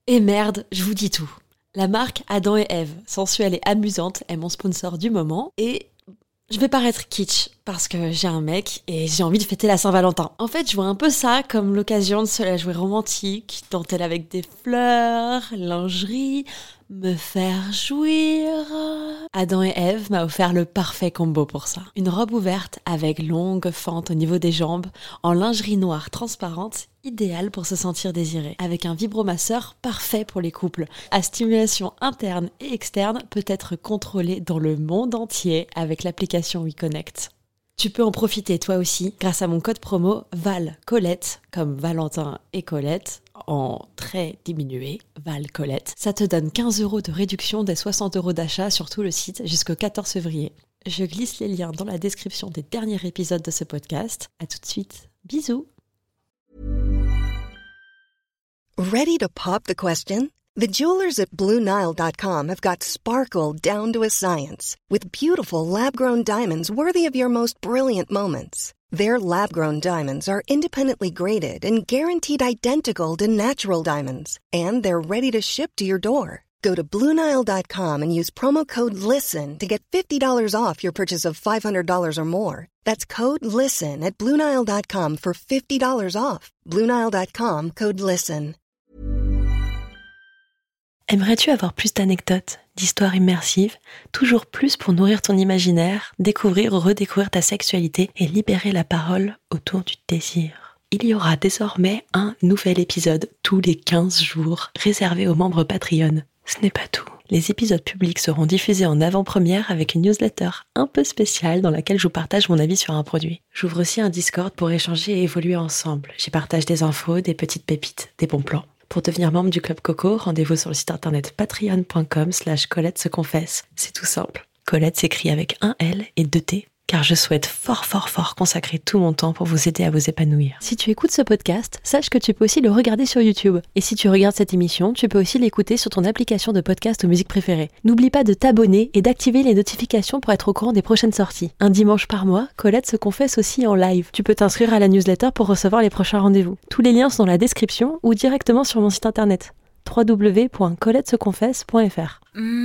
Et merde, je vous dis tout. La marque Adam et Ève, sensuelle et amusante, est mon sponsor du moment et je vais paraître kitsch parce que j'ai un mec et j'ai envie de fêter la Saint-Valentin. En fait, je vois un peu ça comme l'occasion de se la jouer romantique, dentelle avec des fleurs, lingerie, me faire jouir. Adam et Ève m'a offert le parfait combo pour ça. Une robe ouverte avec longue fente au niveau des jambes, en lingerie noire transparente, idéale pour se sentir désiré. Avec un vibromasseur parfait pour les couples. À stimulation interne et externe, peut être contrôlée dans le monde entier avec l'application WeConnect. Tu peux en profiter toi aussi grâce à mon code promo VALCOLETTE, comme Valentin et Colette, en très diminué, VALCOLETTE. Ça te donne 15 € de réduction des 60 € d'achat sur tout le site jusqu'au 14 février. Je glisse les liens dans la description des derniers épisodes de ce podcast. À tout de suite. Bisous. Ready to pop the question? The jewelers at BlueNile.com have got sparkle down to a science with beautiful lab-grown diamonds worthy of your most brilliant moments. Their lab-grown diamonds are independently graded and guaranteed identical to natural diamonds, and they're ready to ship to your door. Go to BlueNile.com and use promo code LISTEN to get $50 off your purchase of $500 or more. That's code LISTEN at BlueNile.com for $50 off. BlueNile.com, code LISTEN. Aimerais-tu avoir plus d'anecdotes, d'histoires immersives, toujours plus pour nourrir ton imaginaire, découvrir ou redécouvrir ta sexualité et libérer la parole autour du désir? Il y aura désormais un nouvel épisode tous les 15 jours réservé aux membres Patreon. Ce n'est pas tout. Les épisodes publics seront diffusés en avant-première avec une newsletter un peu spéciale dans laquelle je vous partage mon avis sur un produit. J'ouvre aussi un Discord pour échanger et évoluer ensemble. J'y partage des infos, des petites pépites, des bons plans. Pour devenir membre du Club Coco, rendez-vous sur le site internet patreon.com/Colette se confesse. C'est tout simple. Colette s'écrit avec un L et 2 T, car je souhaite fort consacrer tout mon temps pour vous aider à vous épanouir. Si tu écoutes ce podcast, sache que tu peux aussi le regarder sur YouTube. Et si tu regardes cette émission, tu peux aussi l'écouter sur ton application de podcast ou musique préférée. N'oublie pas de t'abonner et d'activer les notifications pour être au courant des prochaines sorties. Un dimanche par mois, Colette se confesse aussi en live. Tu peux t'inscrire à la newsletter pour recevoir les prochains rendez-vous. Tous les liens sont dans la description ou directement sur mon site internet www.coletteseconfesse.fr.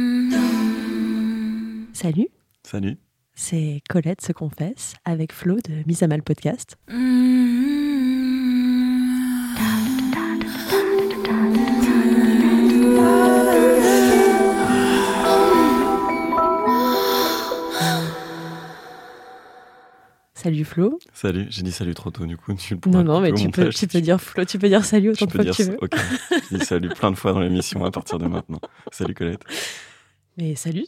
Salut. Salut. C'est Colette se confesse avec Flo de Mise à Mal Podcast. Salut Flo. Salut, j'ai dit salut trop tôt du coup. Non, mais tu peux dire Flo, tu peux dire salut autant de fois que tu veux. Ok, je dis salut plein de fois dans l'émission à partir de maintenant. Salut Colette. Mais salut.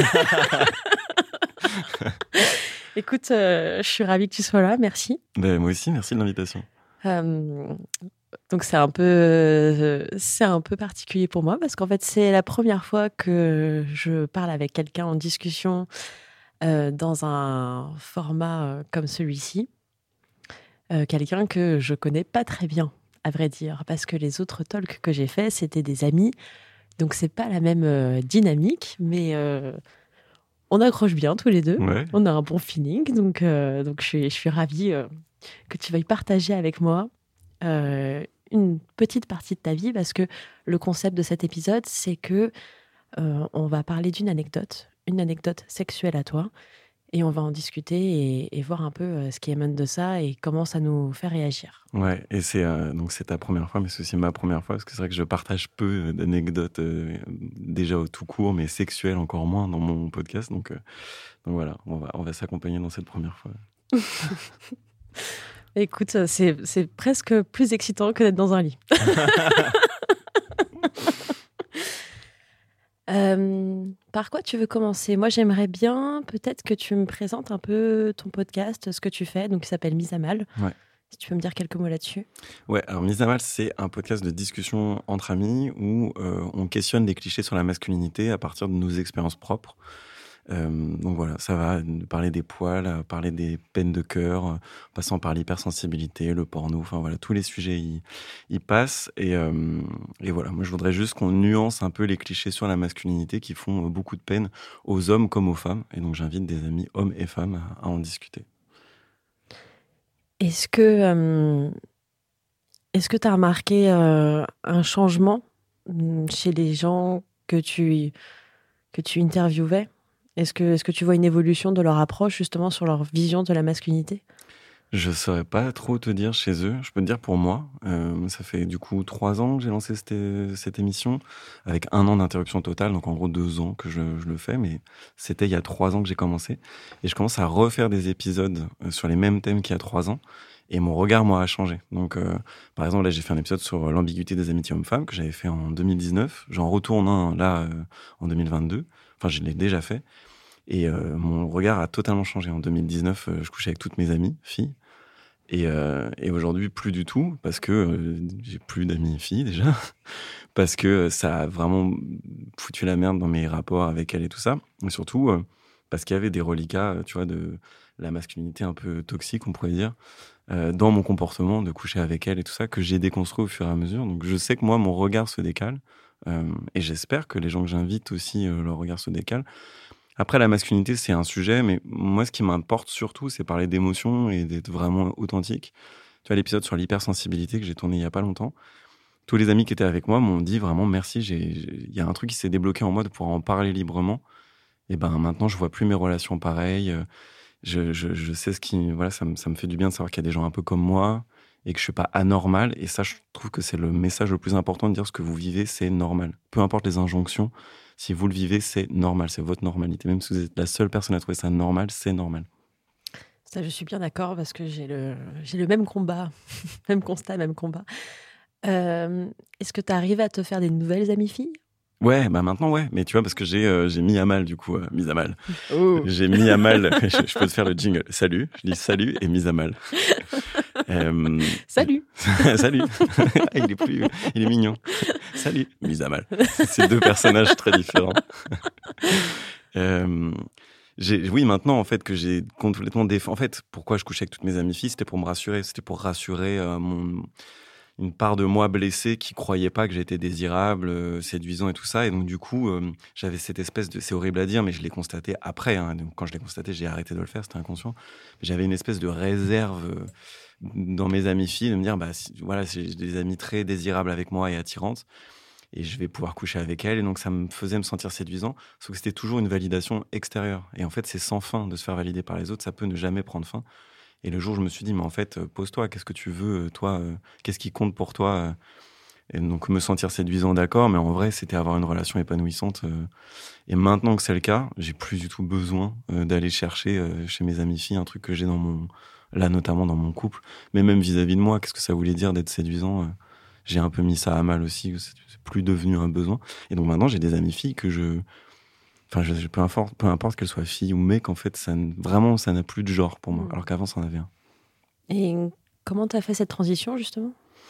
Écoute, je suis ravie que tu sois là, merci. Ben, moi aussi, merci de l'invitation. Donc c'est un peu particulier pour moi parce qu'en fait c'est la première fois que je parle avec quelqu'un en discussion dans un format comme celui-ci. Quelqu'un que je connais pas très bien, à vrai dire, parce que les autres talks que j'ai faits, c'était des amis. Donc c'est pas la même dynamique, mais on accroche bien tous les deux. Ouais. On a un bon feeling, donc je suis ravie que tu veuilles partager avec moi une petite partie de ta vie, parce que le concept de cet épisode, c'est que on va parler d'une anecdote, une anecdote sexuelle à toi, et on va en discuter et voir un peu ce qui émane de ça et comment ça nous fait réagir. Ouais, et donc c'est ta première fois, mais c'est aussi ma première fois, parce que c'est vrai que je partage peu d'anecdotes déjà au tout court, mais sexuelles encore moins dans mon podcast. Donc voilà, on va s'accompagner dans cette première fois. Écoute, c'est presque plus excitant que d'être dans un lit. Par quoi tu veux commencer ? Moi, j'aimerais bien peut-être que tu me présentes un peu ton podcast, ce que tu fais, donc qui s'appelle Mise à Mal. Ouais. Si tu peux me dire quelques mots là-dessus. Ouais, alors Mise à Mal, c'est un podcast de discussion entre amis où on questionne des clichés sur la masculinité à partir de nos expériences propres. Donc voilà, ça va parler des poils, parler des peines de cœur, passant par l'hypersensibilité, le porno, enfin voilà, tous les sujets y passent. Et voilà, moi je voudrais juste qu'on nuance un peu les clichés sur la masculinité qui font beaucoup de peine aux hommes comme aux femmes. Et donc j'invite des amis hommes et femmes à en discuter. Est-ce que tu as remarqué un changement chez les gens que tu interviewais? Est-ce que tu vois une évolution de leur approche justement sur leur vision de la masculinité? Je saurais pas trop te dire chez eux. Je peux te dire pour moi, ça fait du coup 3 ans que j'ai lancé cette émission, avec 1 an d'interruption totale, donc en gros 2 ans que je le fais, mais c'était il y a 3 ans que j'ai commencé. Et je commence à refaire des épisodes sur les mêmes thèmes qu'il y a 3 ans, et mon regard, moi, a changé. Donc, par exemple, là, j'ai fait un épisode sur l'ambiguïté des amitiés hommes-femmes, que j'avais fait en 2019. J'en retourne un, là, en 2022. Enfin, je l'ai déjà fait. Et mon regard a totalement changé. En 2019, je couchais avec toutes mes amies, filles. Et aujourd'hui, plus du tout, parce que j'ai plus d'amies filles déjà, parce que ça a vraiment foutu la merde dans mes rapports avec elles et tout ça. Et surtout, parce qu'il y avait des reliquats, tu vois, de la masculinité un peu toxique, on pourrait dire, dans mon comportement, de coucher avec elles et tout ça, que j'ai déconstruit au fur et à mesure. Donc je sais que moi, mon regard se décale, et j'espère que les gens que j'invite aussi, leur regard se décale. Après, la masculinité, c'est un sujet, mais moi, ce qui m'importe surtout, c'est parler d'émotions et d'être vraiment authentique. Tu vois, l'épisode sur l'hypersensibilité que j'ai tourné il y a pas longtemps, tous les amis qui étaient avec moi m'ont dit vraiment merci, il y a un truc qui s'est débloqué en moi de pouvoir en parler librement. Et ben maintenant, je vois plus mes relations pareilles. Je sais ce qui... Voilà, ça me fait du bien de savoir qu'il y a des gens un peu comme moi et que je suis pas anormal. Et ça, je trouve que c'est le message le plus important, de dire ce que vous vivez, c'est normal. Peu importe les injonctions, si vous le vivez, c'est normal, c'est votre normalité. Même si vous êtes la seule personne à trouver ça normal, c'est normal. Ça, je suis bien d'accord parce que j'ai le même combat, même constat, même combat. Est-ce que tu arrives à te faire des nouvelles amies filles? Ouais, bah maintenant, ouais. Mais tu vois, parce que j'ai mis à mal, du coup, mise à mal. Oh. J'ai mis à mal, je peux te faire le jingle. Salut, je dis salut et mise à mal. Salut. Salut. Il est mignon. Salut, mise à mal. C'est 2 personnages très différents. Oui, maintenant, en fait, que j'ai complètement En fait, pourquoi je couchais avec toutes mes amies filles, c'était pour me rassurer. C'était pour rassurer une part de moi blessée qui croyait pas que j'étais désirable, séduisant et tout ça. Et donc, du coup, j'avais cette espèce de... C'est horrible à dire, mais je l'ai constaté après. Hein. Donc, quand je l'ai constaté, j'ai arrêté de le faire, c'était inconscient. Mais j'avais une espèce de réserve dans mes amies filles, de me dire, voilà, j'ai des amies très désirables avec moi et attirantes, et je vais pouvoir coucher avec elles. Et donc, ça me faisait me sentir séduisant, sauf que c'était toujours une validation extérieure. Et en fait, c'est sans fin de se faire valider par les autres, ça peut ne jamais prendre fin. Et le jour où je me suis dit, mais en fait, pose-toi, qu'est-ce que tu veux, toi, qu'est-ce qui compte pour toi? Et donc, me sentir séduisant, d'accord, mais en vrai, c'était avoir une relation épanouissante. Et maintenant que c'est le cas, j'ai plus du tout besoin d'aller chercher chez mes amies filles un truc que j'ai là, notamment dans mon couple, mais même vis-à-vis de moi, qu'est-ce que ça voulait dire d'être séduisant? J'ai un peu mis ça à mal aussi, c'est plus devenu un besoin. Et donc maintenant, j'ai des amies filles que peu importe qu'elles soient filles ou mecs, en fait, ça n'a plus de genre pour moi, alors qu'avant, ça en avait un. Et comment tu as fait cette transition, justement?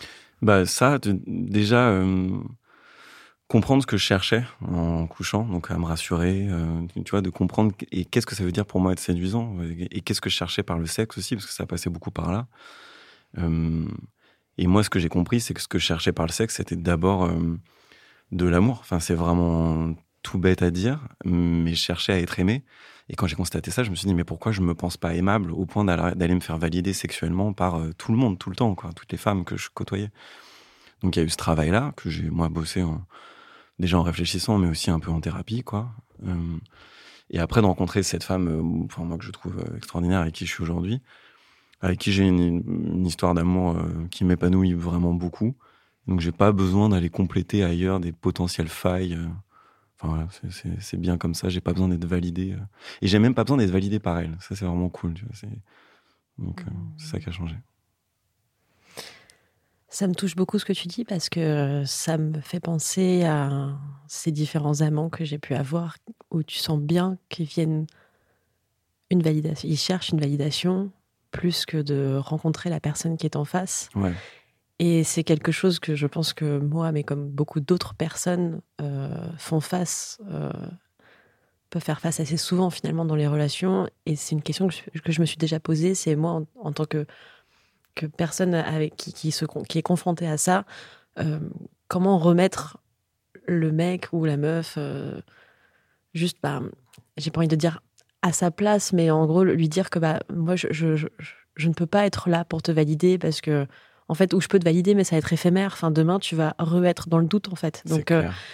Déjà, comprendre ce que je cherchais en couchant, donc à me rassurer, tu vois, de comprendre et qu'est-ce que ça veut dire pour moi être séduisant, et qu'est-ce que je cherchais par le sexe aussi, parce que ça passait beaucoup par là. Et moi, ce que j'ai compris, c'est que ce que je cherchais par le sexe, c'était d'abord de l'amour. Enfin, c'est vraiment tout bête à dire, mais je cherchais à être aimé. Et quand j'ai constaté ça, je me suis dit, mais pourquoi je me pense pas aimable au point d'aller me faire valider sexuellement par tout le monde, tout le temps, quoi, toutes les femmes que je côtoyais. Donc il y a eu ce travail-là, que j'ai, moi, bossé déjà en réfléchissant, mais aussi un peu en thérapie, quoi. Et après, de rencontrer cette femme, moi, que je trouve extraordinaire, avec qui je suis aujourd'hui, avec qui j'ai une histoire d'amour qui m'épanouit vraiment beaucoup. Donc j'ai pas besoin d'aller compléter ailleurs des potentielles failles. Enfin voilà, c'est bien comme ça, j'ai pas besoin d'être validé. Et j'ai même pas besoin d'être validé par elle. Ça, c'est vraiment cool. Tu vois, donc c'est ça qui a changé. Ça me touche beaucoup ce que tu dis, parce que ça me fait penser à ces différents amants que j'ai pu avoir, où tu sens bien qu'ils viennent une validation. Ils cherchent une validation plus que de rencontrer la personne qui est en face. Ouais. Et c'est quelque chose que je pense que moi, mais comme beaucoup d'autres personnes, peuvent faire face assez souvent finalement dans les relations. Et c'est une question que je me suis déjà posée. C'est moi, en tant que personne avec qui est confrontée à ça, comment remettre le mec ou la meuf juste, j'ai pas envie de dire à sa place, mais en gros lui dire que moi je ne peux pas être là pour te valider, parce que en fait, où je peux te valider, mais ça va être éphémère. Enfin, demain, tu vas être dans le doute, en fait. Donc,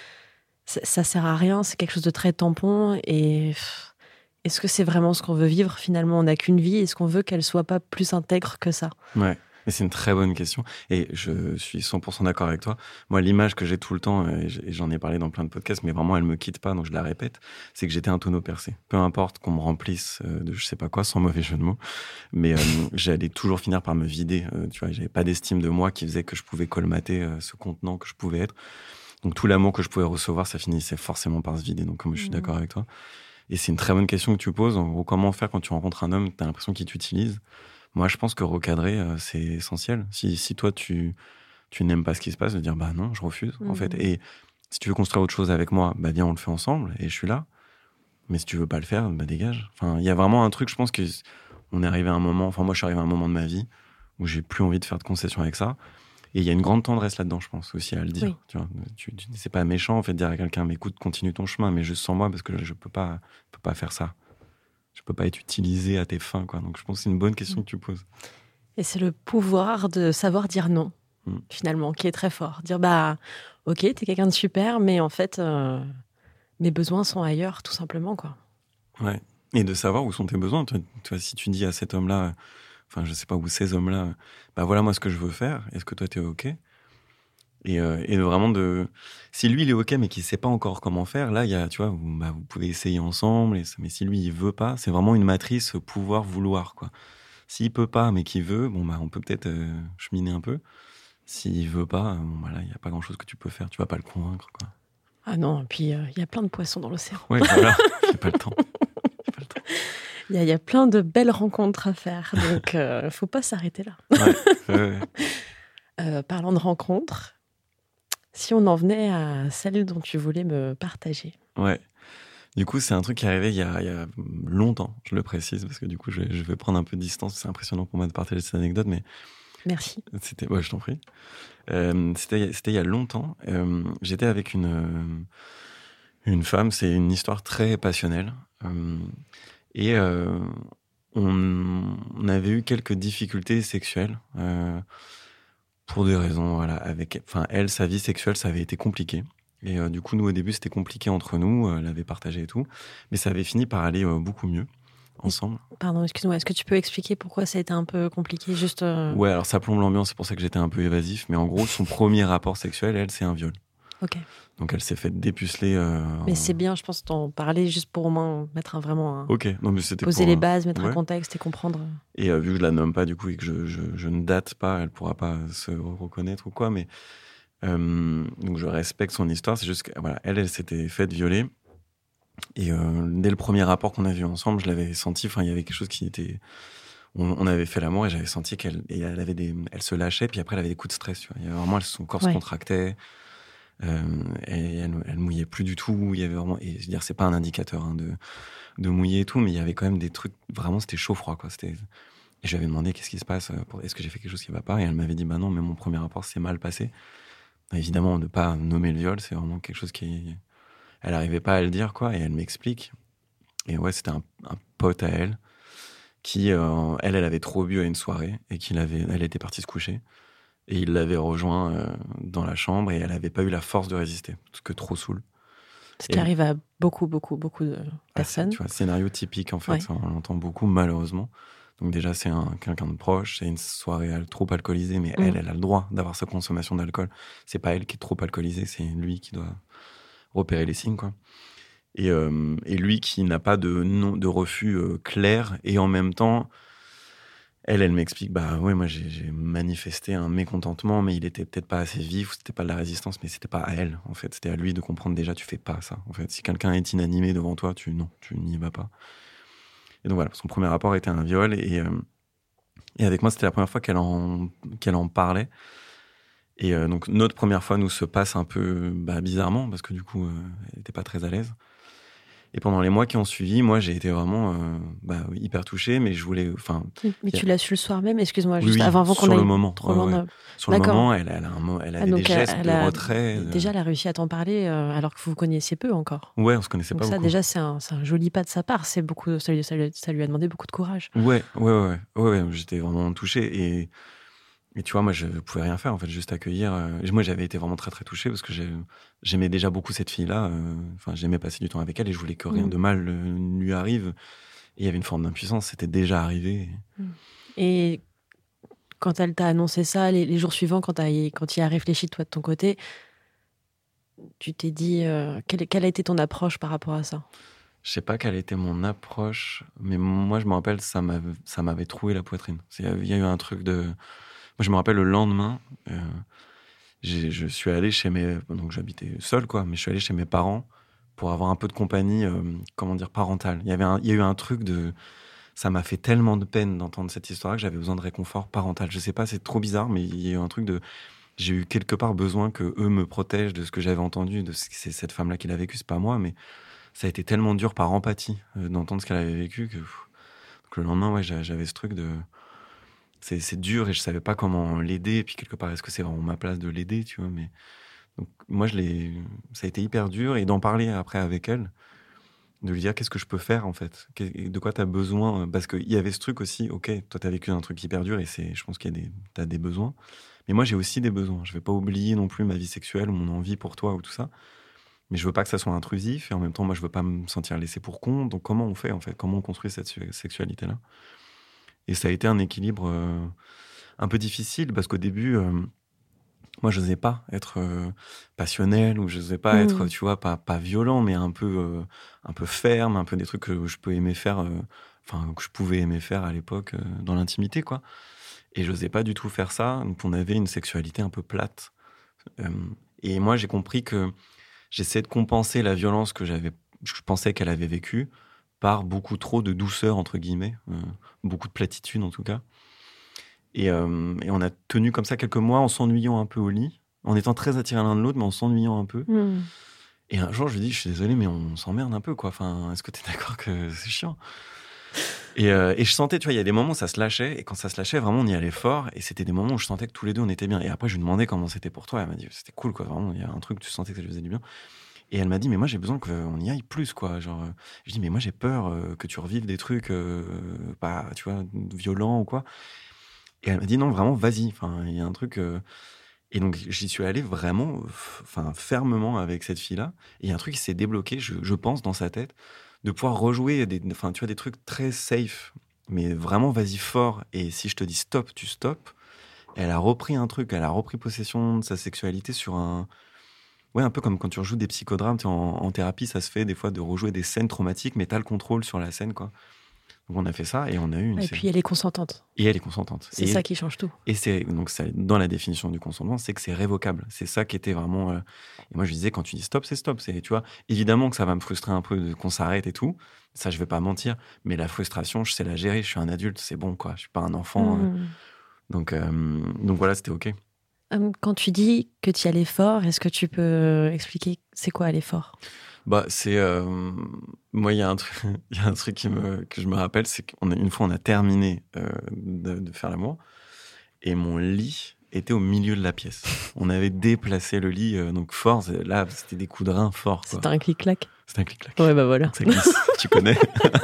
ça sert à rien. C'est quelque chose de très tampon. Et est-ce que c'est vraiment ce qu'on veut vivre? Finalement, on n'a qu'une vie. Est-ce qu'on veut qu'elle soit pas plus intègre que ça? Ouais. Mais c'est une très bonne question. Et je suis 100% d'accord avec toi. Moi, l'image que j'ai tout le temps, et j'en ai parlé dans plein de podcasts, mais vraiment, elle me quitte pas, donc je la répète, c'est que j'étais un tonneau percé. Peu importe qu'on me remplisse de je sais pas quoi, sans mauvais jeu de mots, mais j'allais toujours finir par me vider. Tu vois, j'avais pas d'estime de moi qui faisait que je pouvais colmater ce contenant que je pouvais être. Donc tout l'amour que je pouvais recevoir, ça finissait forcément par se vider. Donc comme je suis d'accord avec toi. Et c'est une très bonne question que tu poses. En gros, comment faire quand tu rencontres un homme, t'as l'impression qu'il t'utilise? Moi, je pense que recadrer, c'est essentiel. Si toi, tu n'aimes pas ce qui se passe, de dire bah non, je refuse, en fait. Et si tu veux construire autre chose avec moi, bah viens, on le fait ensemble et je suis là. Mais si tu veux pas le faire, bah dégage. Enfin, il y a vraiment un truc, je pense que on est arrivé à un moment, enfin moi, je suis arrivé à un moment de ma vie où j'ai plus envie de faire de concessions avec ça. Et il y a une grande tendresse là-dedans, je pense, aussi à le dire. Oui. Tu vois, c'est pas méchant, en fait, de dire à quelqu'un, mais écoute, continue ton chemin, mais juste sans moi, parce que je peux pas faire ça. Je peux pas être utilisé à tes fins, quoi. Donc je pense que c'est une bonne question que tu poses. Et c'est le pouvoir de savoir dire non, finalement, qui est très fort. Dire bah, ok, t'es quelqu'un de super, mais en fait, mes besoins sont ailleurs, tout simplement, quoi. Ouais. Et de savoir où sont tes besoins. Tu vois, si tu dis à cet homme-là, enfin, je sais pas où ces hommes-là, bah voilà moi ce que je veux faire. Est-ce que toi t'es ok? Et vraiment si lui il est ok mais qu'il sait pas encore comment faire, là il y a, tu vois, vous pouvez essayer ensemble. Mais si lui il veut pas, c'est vraiment une matrice pouvoir vouloir, quoi. S'il peut pas mais qu'il veut, bon bah on peut peut-être cheminer un peu. S'il veut pas, bon bah là il y a pas grand chose que tu peux faire. Tu vas pas le convaincre, quoi. Ah non, et puis il y a plein de poissons dans l'océan. Ouais, voilà, j'ai pas le temps. Il y a plein de belles rencontres à faire, donc faut pas s'arrêter là. Ouais. Parlant de rencontres, si on en venait à celle dont tu voulais me partager. Ouais. Du coup, c'est un truc qui est arrivé il y a longtemps, je le précise, parce que du coup, je vais prendre un peu de distance. C'est impressionnant pour moi de partager cette anecdote, mais... Merci. Ouais, je t'en prie. C'était il y a longtemps. J'étais avec une femme, c'est une histoire très passionnelle. Et on avait eu quelques difficultés sexuelles pour des raisons, voilà. Elle, sa vie sexuelle, ça avait été compliqué. Et du coup, nous, au début, c'était compliqué entre nous. Elle avait partagé et tout. Mais ça avait fini par aller beaucoup mieux ensemble. Pardon, excuse-moi. Est-ce que tu peux expliquer pourquoi ça a été un peu compliqué? Juste. Ouais, alors ça plombe l'ambiance. C'est pour ça que j'étais un peu évasif. Mais en gros, son premier rapport sexuel, elle, c'est un viol. Ok. Donc elle s'est fait dépuceler. Mais c'est bien, je pense, d'en parler juste pour au moins mettre vraiment. Ok. Non, mais c'était poser les bases, mettre un contexte et comprendre. Et vu que je la nomme pas du coup et que je ne date pas, elle pourra pas se reconnaître ou quoi. Mais donc je respecte son histoire. C'est juste que voilà, elle s'était faite violer. Et dès le premier rapport qu'on a vu ensemble, je l'avais senti. Enfin, il y avait quelque chose qui était. On avait fait l'amour et j'avais senti qu'elle avait elle se lâchait. Puis après, elle avait des coups de stress. Tu vois. Il y avait vraiment, son corps se contractait. Et elle mouillait plus du tout. Il y avait vraiment, et je veux dire, c'est pas un indicateur de mouiller et tout, mais il y avait quand même des trucs. Vraiment, c'était chaud-froid, quoi. Et je lui avais demandé qu'est-ce qui se passe. Est-ce que j'ai fait quelque chose qui va pas? Et elle m'avait dit bah non, mais mon premier rapport s'est mal passé. Évidemment, ne pas nommer le viol, c'est vraiment quelque chose qui. Elle arrivait pas à le dire, quoi. Et elle m'explique. Et ouais, c'était un pote à elle qui, elle avait trop bu à une soirée et elle était partie se coucher. Et il l'avait rejoint dans la chambre et elle n'avait pas eu la force de résister, parce que trop saoul. Ce qui arrive à beaucoup de personnes. Tu vois, scénario typique, en fait. Ouais. On l'entend beaucoup, malheureusement. Donc déjà, c'est quelqu'un de proche, c'est une soirée trop alcoolisée, mais elle a le droit d'avoir sa consommation d'alcool. C'est pas elle qui est trop alcoolisée, c'est lui qui doit repérer les signes, quoi. Et lui qui n'a pas de refus clair, et en même temps... Elle m'explique, bah ouais, moi j'ai manifesté un mécontentement, mais il était peut-être pas assez vif, ou c'était pas de la résistance, mais c'était pas à elle, en fait. C'était à lui de comprendre déjà, tu fais pas ça. En fait, si quelqu'un est inanimé devant toi, tu n'y vas pas. Et donc voilà, son premier rapport était un viol, et avec moi, c'était la première fois qu'elle en parlait. Et donc notre première fois nous se passe un peu bizarrement, parce que du coup, elle était pas très à l'aise. Et pendant les mois qui ont suivi, moi, j'ai été vraiment hyper touché, mais je voulais... Mais tu l'as su le soir même, excuse-moi, juste oui, avant qu'on aille... Sur le moment. Trop loin. Ouais. Sur le moment, elle avait des gestes de retrait. Déjà, elle a réussi à t'en parler alors que vous vous connaissiez peu encore. Ouais, on se connaissait pas beaucoup. Ça, déjà, c'est un joli pas de sa part. Ça lui a demandé beaucoup de courage. Ouais. J'étais vraiment touché. Et tu vois, moi, je pouvais rien faire, en fait, juste accueillir. Moi, j'avais été vraiment très, très touché parce que j'aimais déjà beaucoup cette fille-là. Enfin, j'aimais passer du temps avec elle et je voulais que rien de mal lui arrive. Et il y avait une forme d'impuissance, c'était déjà arrivé. Et quand elle t'a annoncé ça, les jours suivants, quand il y a réfléchi, toi, de ton côté, tu t'es dit... quelle a été ton approche par rapport à ça ? Je sais pas quelle était mon approche, mais moi, je me rappelle, ça m'avait troué la poitrine. Il y a eu un truc de... Moi, je me rappelle le lendemain, je suis allé chez donc j'habitais seul, quoi, mais je suis allé chez mes parents pour avoir un peu de compagnie, parentale. Il y a eu un truc de... Ça m'a fait tellement de peine d'entendre cette histoire que j'avais besoin de réconfort parental. Je sais pas, c'est trop bizarre, mais il y a eu un truc de... J'ai eu quelque part besoin que eux me protègent de ce que j'avais entendu, c'est cette femme-là qui l'a vécu, c'est pas moi, mais ça a été tellement dur par empathie d'entendre ce qu'elle avait vécu que... Donc le lendemain, ouais, j'avais ce truc de... C'est dur et je savais pas comment l'aider. Et puis quelque part, est-ce que c'est vraiment ma place de l'aider, tu vois, mais... Donc moi, ça a été hyper dur. Et d'en parler après avec elle, de lui dire qu'est-ce que je peux faire, en fait. De quoi tu as besoin. Parce qu'il y avait ce truc aussi, ok, toi, tu as vécu un truc hyper dur et je pense qu'il y a t'as des besoins. Mais moi, j'ai aussi des besoins. Je vais pas oublier non plus ma vie sexuelle ou mon envie pour toi ou tout ça. Mais je veux pas que ça soit intrusif. Et en même temps, moi, je veux pas me sentir laissé pour compte. Donc comment on fait, en fait? Comment on construit cette sexualité-là? Et ça a été un équilibre un peu difficile parce qu'au début, moi, je n'osais pas être passionnel ou je n'osais pas être, tu vois, pas violent, mais un peu ferme, un peu des trucs que je peux aimer faire, que je pouvais aimer faire à l'époque dans l'intimité, quoi. Et je n'osais pas du tout faire ça. Donc, on avait une sexualité un peu plate. Et moi, j'ai compris que j'essayais de compenser la violence que je pensais qu'elle avait vécue par beaucoup trop de douceur, entre guillemets, beaucoup de platitude en tout cas. Et on a tenu comme ça quelques mois en s'ennuyant un peu au lit, en étant très attirés l'un de l'autre, mais en s'ennuyant un peu. Et un jour, je lui dis, je suis désolé, mais on s'emmerde un peu, quoi. Enfin, est-ce que tu es d'accord que c'est chiant ? Et je sentais, tu vois, il y a des moments où ça se lâchait, et quand ça se lâchait, vraiment, on y allait fort, et c'était des moments où je sentais que tous les deux, on était bien. Et après, je lui demandais comment c'était pour toi, elle m'a dit, c'était cool, quoi, vraiment, il y a un truc, tu sentais que ça lui faisait du bien. Et elle m'a dit, mais moi, j'ai besoin qu'on y aille plus, quoi. Genre, je dis, mais moi, j'ai peur que tu revives des trucs, pas, tu vois, violents ou quoi. Et elle m'a dit, non, vraiment, vas-y. Enfin, il y a un truc... Et donc, j'y suis allé vraiment, fermement avec cette fille-là. Et il y a un truc qui s'est débloqué, je pense, dans sa tête, de pouvoir rejouer tu vois, des trucs très safe, mais vraiment, vas-y fort. Et si je te dis stop, tu stops. Elle a repris un truc, elle a repris possession de sa sexualité sur un... Ouais, un peu comme quand tu rejoues des psychodrames, en thérapie, ça se fait des fois de rejouer des scènes traumatiques, mais t'as le contrôle sur la scène, quoi. Donc on a fait ça et on a eu une Et série. puis elle est consentante. Et elle est consentante. C'est ça qui change tout. Et donc dans la définition du consentement, c'est que c'est révocable. C'est ça qui était vraiment... Et moi, je disais, quand tu dis stop, c'est stop. Tu vois, évidemment que ça va me frustrer un peu qu'on s'arrête et tout. Ça, je vais pas mentir. Mais la frustration, je sais la gérer. Je suis un adulte, c'est bon, quoi. Je suis pas un enfant. Donc voilà, c'était OK. Quand tu dis que tu y allais fort, est-ce que tu peux expliquer c'est quoi aller fort ? Bah, c'est... moi, il y a un truc que je me rappelle, c'est qu'une fois, on a terminé de faire l'amour, et mon lit était au milieu de la pièce. On avait déplacé le lit, donc fort, là, c'était des coups de rein forts, quoi. C'était un clic-clac ? C'était un clic-clac. Ouais, bah voilà. Ça glisse, tu connais.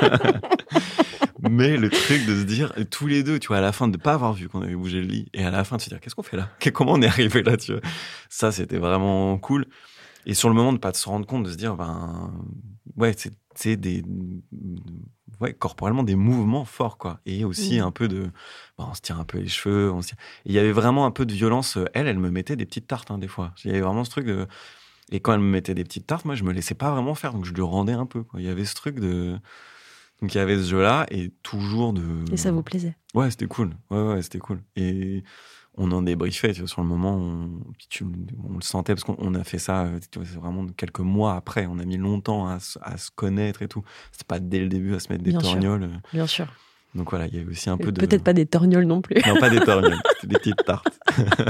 Mais le truc de se dire, tous les deux, tu vois, à la fin de ne pas avoir vu qu'on avait bougé le lit, et à la fin de se dire, qu'est-ce qu'on fait là ? Comment on est arrivé là, tu vois ? Ça, c'était vraiment cool. Et sur le moment, de ne pas se rendre compte, de se dire, ouais, c'est corporellement des mouvements forts, quoi. Et aussi un peu de... on se tire un peu les cheveux. Et il y avait vraiment un peu de violence. Elle me mettait des petites tartes, des fois. Il y avait vraiment ce truc de... Et quand elle me mettait des petites tartes, moi, je me laissais pas vraiment faire. Donc, je lui rendais un peu, quoi. Il y avait ce truc de... Donc, il y avait ce jeu-là et toujours de... Et ça vous plaisait ? Ouais, c'était cool. Ouais, c'était cool. Et... on en débriefait, tu vois, sur le moment, on le sentait, parce qu'on a fait ça, tu vois, c'est vraiment quelques mois après, on a mis longtemps à se connaître et tout. C'était pas dès le début à se mettre des torgnoles. Bien sûr. Donc voilà, il y avait aussi un peu de... Peut-être pas des torgnoles non plus. Non, pas des torgnoles, c'était des petites tartes.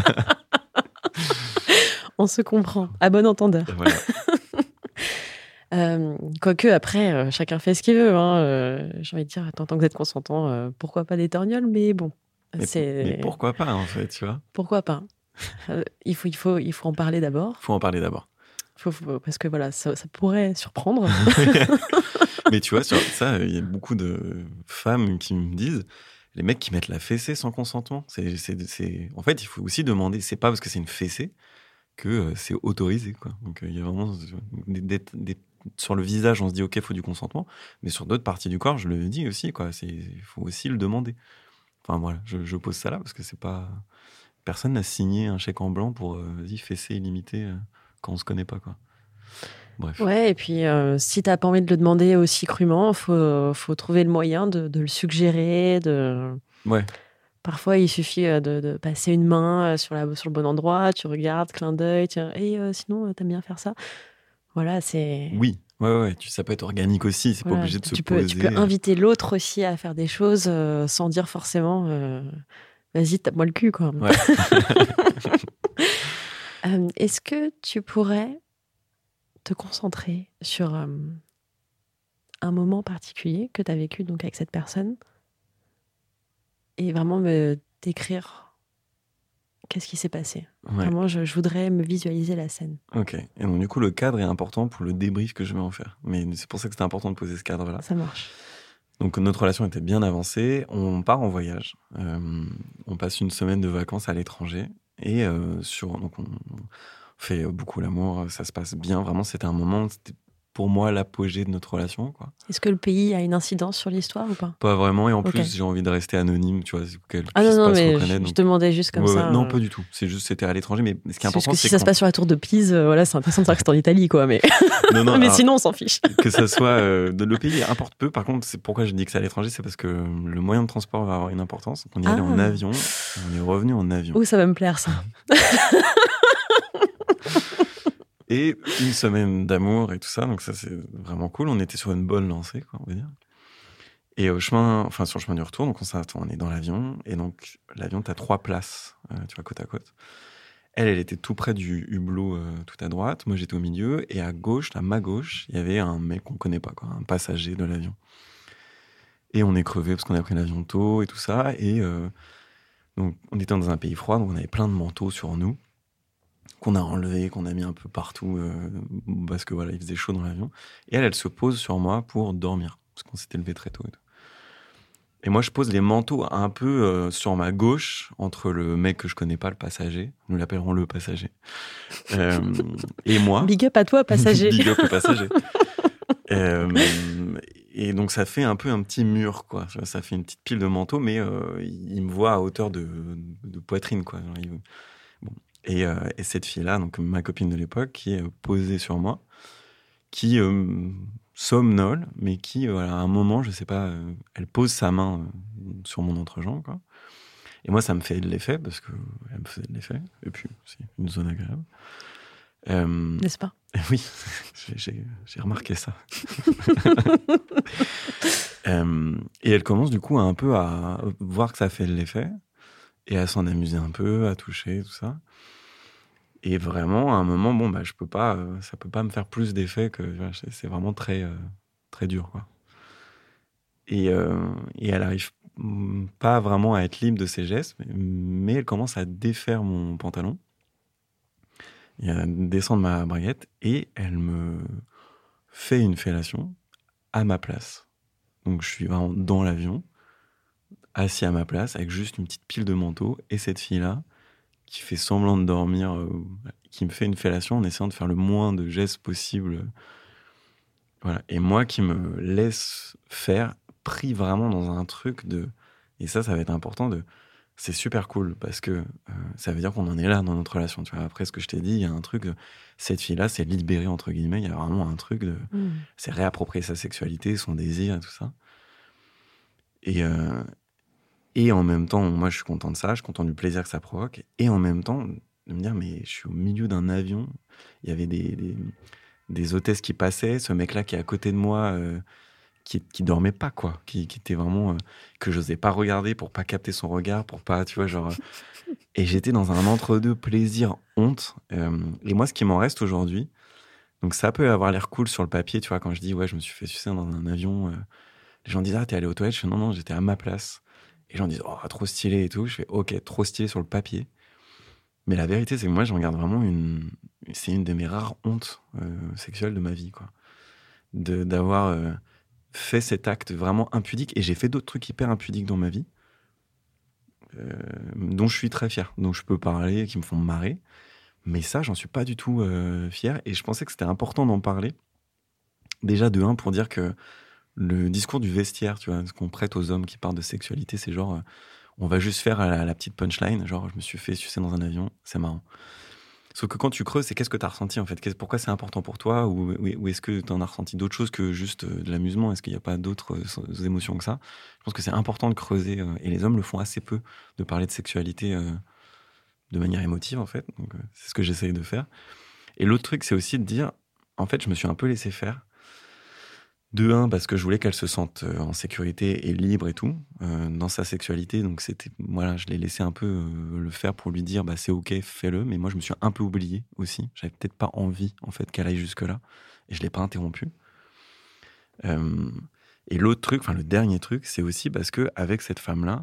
On se comprend, à bon entendeur. Voilà. Quoique, après, chacun fait ce qu'il veut. J'ai envie de dire, tant que vous êtes consentant, pourquoi pas des torgnoles, mais bon. Mais pourquoi pas, en fait, tu vois ? Pourquoi pas ? Il faut en parler d'abord. Il faut en parler d'abord. Parce que voilà, ça pourrait surprendre. Mais tu vois, sur ça, il y a beaucoup de femmes qui me disent, les mecs qui mettent la fessée sans consentement. En fait, il faut aussi demander. C'est pas parce que c'est une fessée que c'est autorisé, quoi. Donc, il y a vraiment sur le visage, on se dit ok, il faut du consentement, mais sur d'autres parties du corps, je le dis aussi, quoi. Il faut aussi le demander. Enfin voilà, je pose ça là parce que c'est pas. Personne n'a signé un chèque en blanc pour fesser illimité quand on se connaît pas, quoi. Bref. Ouais, et puis si t'as pas envie de le demander aussi crûment, faut trouver le moyen de le suggérer. Ouais. Parfois, il suffit de passer une main sur le bon endroit, tu regardes, clin d'œil, tiens, sinon, t'aimes bien faire ça. Voilà, c'est... Oui, ouais, ça peut être organique aussi, c'est pas obligé de se poser. Tu peux inviter l'autre aussi à faire des choses sans dire forcément vas-y, tape-moi le cul, quoi. Ouais. Est-ce que tu pourrais te concentrer sur un moment particulier que tu as vécu donc avec cette personne et vraiment me décrire qu'est-ce qui s'est passé. Ouais. Vraiment, je voudrais me visualiser la scène. Ok. Et donc, du coup, le cadre est important pour le débrief que je vais en faire. Mais c'est pour ça que c'était important de poser ce cadre-là. Ça marche. Donc, notre relation était bien avancée. On part en voyage. On passe une semaine de vacances à l'étranger. Et donc on fait beaucoup l'amour. Ça se passe bien. Vraiment, c'était un moment... C'était pour moi l'apogée de notre relation, quoi. Est-ce que le pays a une incidence sur l'histoire ou pas ? Pas vraiment, et en plus j'ai envie de rester anonyme, tu vois, qu'elle puisse non, pas se mais reconnaître. Je demandais juste comme ça. Non, pas du tout. C'est juste c'était à l'étranger, mais ce qui est important, c'est que si ça se passe sur la tour de Pise, voilà, c'est intéressant de savoir que c'est en Italie, quoi. Mais non, mais alors, sinon on s'en fiche. Que ça soit le pays importe peu. Par contre, c'est pourquoi je dis que c'est à l'étranger, c'est parce que le moyen de transport va avoir une importance. On y allait en avion, et on est revenu en avion. Oh, ça va me plaire, ça. Et une semaine d'amour et tout ça, donc ça c'est vraiment cool. On était sur une bonne lancée, quoi, on va dire. Et sur le chemin du retour, donc on est dans l'avion, et donc l'avion, t'as 3 places, tu vois, côte à côte. Elle était tout près du hublot, tout à droite. Moi, j'étais au milieu, et à gauche, à ma gauche, il y avait un mec qu'on connaît pas, quoi, un passager de l'avion. Et on est crevé parce qu'on a pris l'avion tôt et tout ça. Et donc, on était dans un pays froid, donc on avait plein de manteaux sur nous, qu'on a enlevé, qu'on a mis un peu partout, parce que voilà, il faisait chaud dans l'avion. Et elle se pose sur moi pour dormir, parce qu'on s'était levé très tôt et tout. Et moi, je pose les manteaux un peu sur ma gauche, entre le mec que je connais pas, le passager. Nous l'appellerons le passager. Et moi. Big up à toi, passager. Big up le passager. Et donc, ça fait un peu un petit mur, quoi. Ça fait une petite pile de manteaux, mais il me voit à hauteur de poitrine, quoi. Bon. Et cette fille-là, donc ma copine de l'époque, qui est posée sur moi, qui somnole, mais qui, à un moment, je sais pas, elle pose sa main sur mon entrejambe, quoi. Et moi, ça me fait de l'effet, parce qu'elle me faisait de l'effet. Et puis, c'est une zone agréable. N'est-ce pas ? Oui, j'ai remarqué ça. Et elle commence, du coup, un peu à voir que ça fait de l'effet, et à s'en amuser un peu, à toucher, tout ça. Et vraiment, à un moment, je peux pas, ça peut pas me faire plus d'effet que, c'est vraiment très, très dur, quoi. Et elle arrive pas vraiment à être libre de ses gestes, mais elle commence à défaire mon pantalon et à descendre ma braguette, et elle me fait une fellation à ma place. Donc je suis vraiment dans l'avion, assis à ma place, avec juste une petite pile de manteaux, et cette fille-là, qui fait semblant de dormir, qui me fait une fellation en essayant de faire le moins de gestes possible. Voilà. Et moi qui me laisse faire, pris vraiment dans un truc de... Et ça va être important de... C'est super cool, parce que ça veut dire qu'on en est là dans notre relation. Tu vois, après ce que je t'ai dit, il y a un truc de... Cette fille-là, c'est libérée, entre guillemets. Il y a vraiment un truc de... C'est réapproprier sa sexualité, son désir et tout ça. Et en même temps, moi, je suis content de ça, je suis content du plaisir que ça provoque. Et en même temps, de me dire, mais je suis au milieu d'un avion. Il y avait des hôtesses qui passaient. Ce mec-là qui est à côté de moi, qui dormait pas, quoi. Qui était vraiment... que j'osais pas regarder pour pas capter son regard, pour pas, tu vois, genre... Et j'étais dans un entre-deux plaisir-honte. Et moi, ce qui m'en reste aujourd'hui, donc ça peut avoir l'air cool sur le papier, tu vois, quand je dis, ouais, je me suis fait sucer dans un avion. Les gens disent, ah, t'es allé aux toilettes? Je fais, non, j'étais à ma place. Et les gens disent, oh, trop stylé et tout. Je fais, ok, trop stylé sur le papier. Mais la vérité, c'est que moi, j'en garde vraiment c'est une de mes rares hontes sexuelles de ma vie, quoi. D'avoir fait cet acte vraiment impudique. Et j'ai fait d'autres trucs hyper impudiques dans ma vie. dont je suis très fier, dont je peux parler, qui me font marrer. Mais ça, j'en suis pas du tout fier. Et je pensais que c'était important d'en parler. Déjà, de un, pour dire que le discours du vestiaire, tu vois, ce qu'on prête aux hommes qui parlent de sexualité, c'est genre, on va juste faire la petite punchline, genre, je me suis fait sucer dans un avion, c'est marrant. Sauf que quand tu creuses, c'est qu'est-ce que tu as ressenti, en fait? Pourquoi c'est important pour toi? Ou est-ce que tu en as ressenti d'autres choses que juste de l'amusement? Est-ce qu'il n'y a pas d'autres émotions que ça? Je pense que c'est important de creuser, et les hommes le font assez peu, de parler de sexualité de manière émotive, en fait. Donc, c'est ce que j'essaye de faire. Et l'autre truc, c'est aussi de dire, en fait, je me suis un peu laissé faire. De un, parce que je voulais qu'elle se sente en sécurité et libre et tout, dans sa sexualité. Donc, voilà, je l'ai laissé un peu le faire pour lui dire, bah, c'est OK, fais-le. Mais moi, je me suis un peu oublié aussi. J'avais peut-être pas envie, en fait, qu'elle aille jusque-là. Et je l'ai pas interrompu. Et l'autre truc, le dernier truc, c'est aussi parce que avec cette femme-là,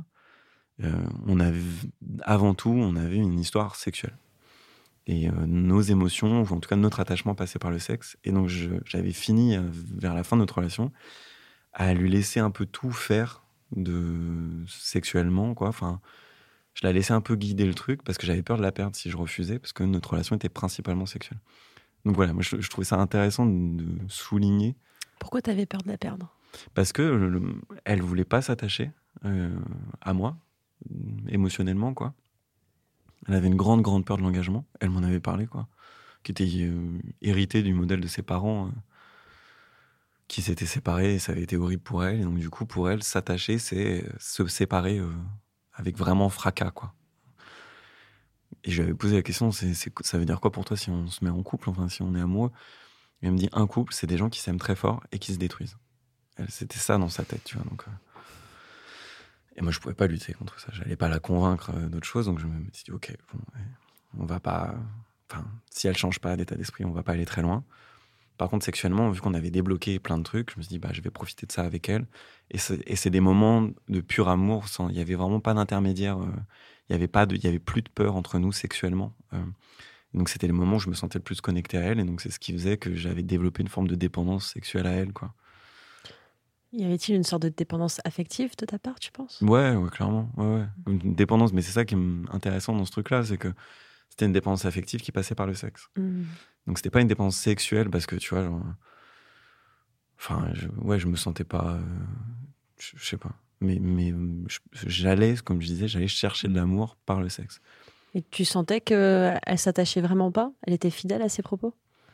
avant tout, on avait une histoire sexuelle. Et nos émotions, ou en tout cas notre attachement passait par le sexe. Et donc j'avais fini, vers la fin de notre relation, à lui laisser un peu tout faire sexuellement, quoi. Enfin, je la laissais un peu guider le truc, parce que j'avais peur de la perdre si je refusais, parce que notre relation était principalement sexuelle. Donc voilà, moi je trouvais ça intéressant de souligner. Pourquoi t'avais peur de la perdre? Parce que elle voulait pas s'attacher à moi, émotionnellement, quoi. Elle avait une grande, grande peur de l'engagement. Elle m'en avait parlé, quoi. Qui était héritée du modèle de ses parents qui s'étaient séparés. Et ça avait été horrible pour elle. Et donc, du coup, pour elle, s'attacher, c'est se séparer avec vraiment fracas, quoi. Et je lui avais posé la question, ça veut dire quoi pour toi si on se met en couple, enfin, si on est amoureux? Et elle me dit, un couple, c'est des gens qui s'aiment très fort et qui se détruisent. C'était ça dans sa tête, tu vois. Donc, et moi, je pouvais pas lutter contre ça. J'allais pas la convaincre d'autre chose. Donc, je me suis dit, OK, bon, on va pas... Enfin, si elle change pas d'état d'esprit, on va pas aller très loin. Par contre, sexuellement, vu qu'on avait débloqué plein de trucs, je me suis dit, bah, je vais profiter de ça avec elle. Et c'est des moments de pur amour. Il y avait vraiment pas d'intermédiaire. Il y avait plus de peur entre nous sexuellement. Donc, c'était les moments où je me sentais le plus connecté à elle. Et donc, c'est ce qui faisait que j'avais développé une forme de dépendance sexuelle à elle, quoi. Y avait-il une sorte de dépendance affective de ta part, tu penses? Ouais, clairement. Ouais. Une dépendance, mais c'est ça qui est intéressant dans ce truc-là, c'est que c'était une dépendance affective qui passait par le sexe. Donc c'était pas une dépendance sexuelle parce que, tu vois, genre... Enfin, je me sentais pas... je sais pas. Mais j'allais, comme je disais, j'allais chercher de l'amour par le sexe. Et tu sentais qu'elle s'attachait vraiment pas? Elle était fidèle à ses propos?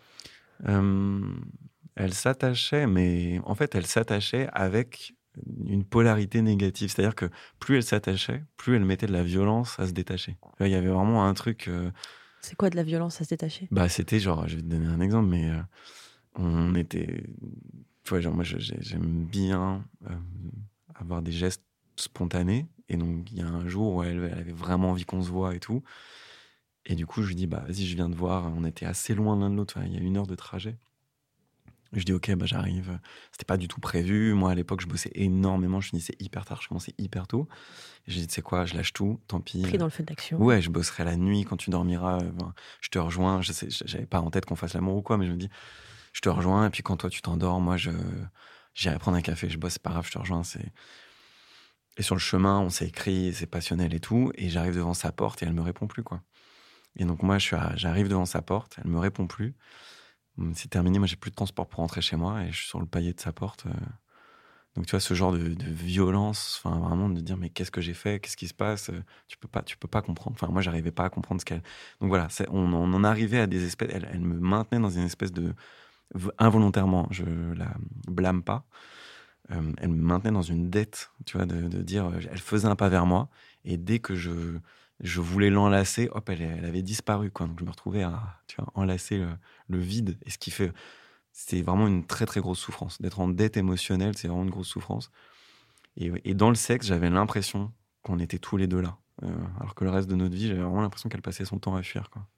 Elle s'attachait, mais en fait, elle s'attachait avec une polarité négative. C'est-à-dire que plus elle s'attachait, plus elle mettait de la violence à se détacher. Il y avait vraiment un truc... C'est quoi de la violence à se détacher? Bah, c'était genre, je vais te donner un exemple, mais on était... Tu vois, genre, moi, j'aime bien avoir des gestes spontanés. Et donc, il y a un jour où elle avait vraiment envie qu'on se voit et tout. Et du coup, je lui dis, bah, vas-y, je viens te voir. On était assez loin l'un de l'autre. Enfin, il y a 1 heure de trajet. Je dis, OK, bah, j'arrive. C'était pas du tout prévu. Moi, à l'époque, je bossais énormément. Je finissais hyper tard. Je commençais hyper tôt. Et j'ai dit, tu sais quoi, je lâche tout. Tant pis. Pris dans le feu d'action. Ouais, je bosserai la nuit quand tu dormiras. Je te rejoins. J'avais pas en tête qu'on fasse l'amour ou quoi, mais je me dis, je te rejoins. Et puis quand toi, tu t'endors, moi, j'irai prendre un café. Je bosse, c'est pas grave, je te rejoins. Et sur le chemin, on s'est écrit, c'est passionnel et tout. Et j'arrive devant sa porte et elle me répond plus, quoi. Et donc, moi, j'arrive devant sa porte. Elle me répond plus. C'est terminé, moi j'ai plus de transport pour rentrer chez moi et je suis sur le palier de sa porte. Donc tu vois, ce genre de violence, enfin vraiment de dire mais qu'est-ce que j'ai fait, qu'est-ce qui se passe, tu peux pas comprendre. Enfin moi j'arrivais pas à comprendre ce qu'elle. Donc voilà, on en arrivait à des espèces. Elle me maintenait dans une espèce de involontairement, je la blâme pas. Elle me maintenait dans une dette, tu vois, de dire, elle faisait un pas vers moi et dès que je voulais l'enlacer, hop, elle avait disparu, quoi. Donc je me retrouvais à, tu vois, enlacer le vide. Et ce qui fait, c'est vraiment une très très grosse souffrance. D'être en dette émotionnelle, c'est vraiment une grosse souffrance. Et dans le sexe, j'avais l'impression qu'on était tous les deux là. Alors que le reste de notre vie, j'avais vraiment l'impression qu'elle passait son temps à fuir, quoi.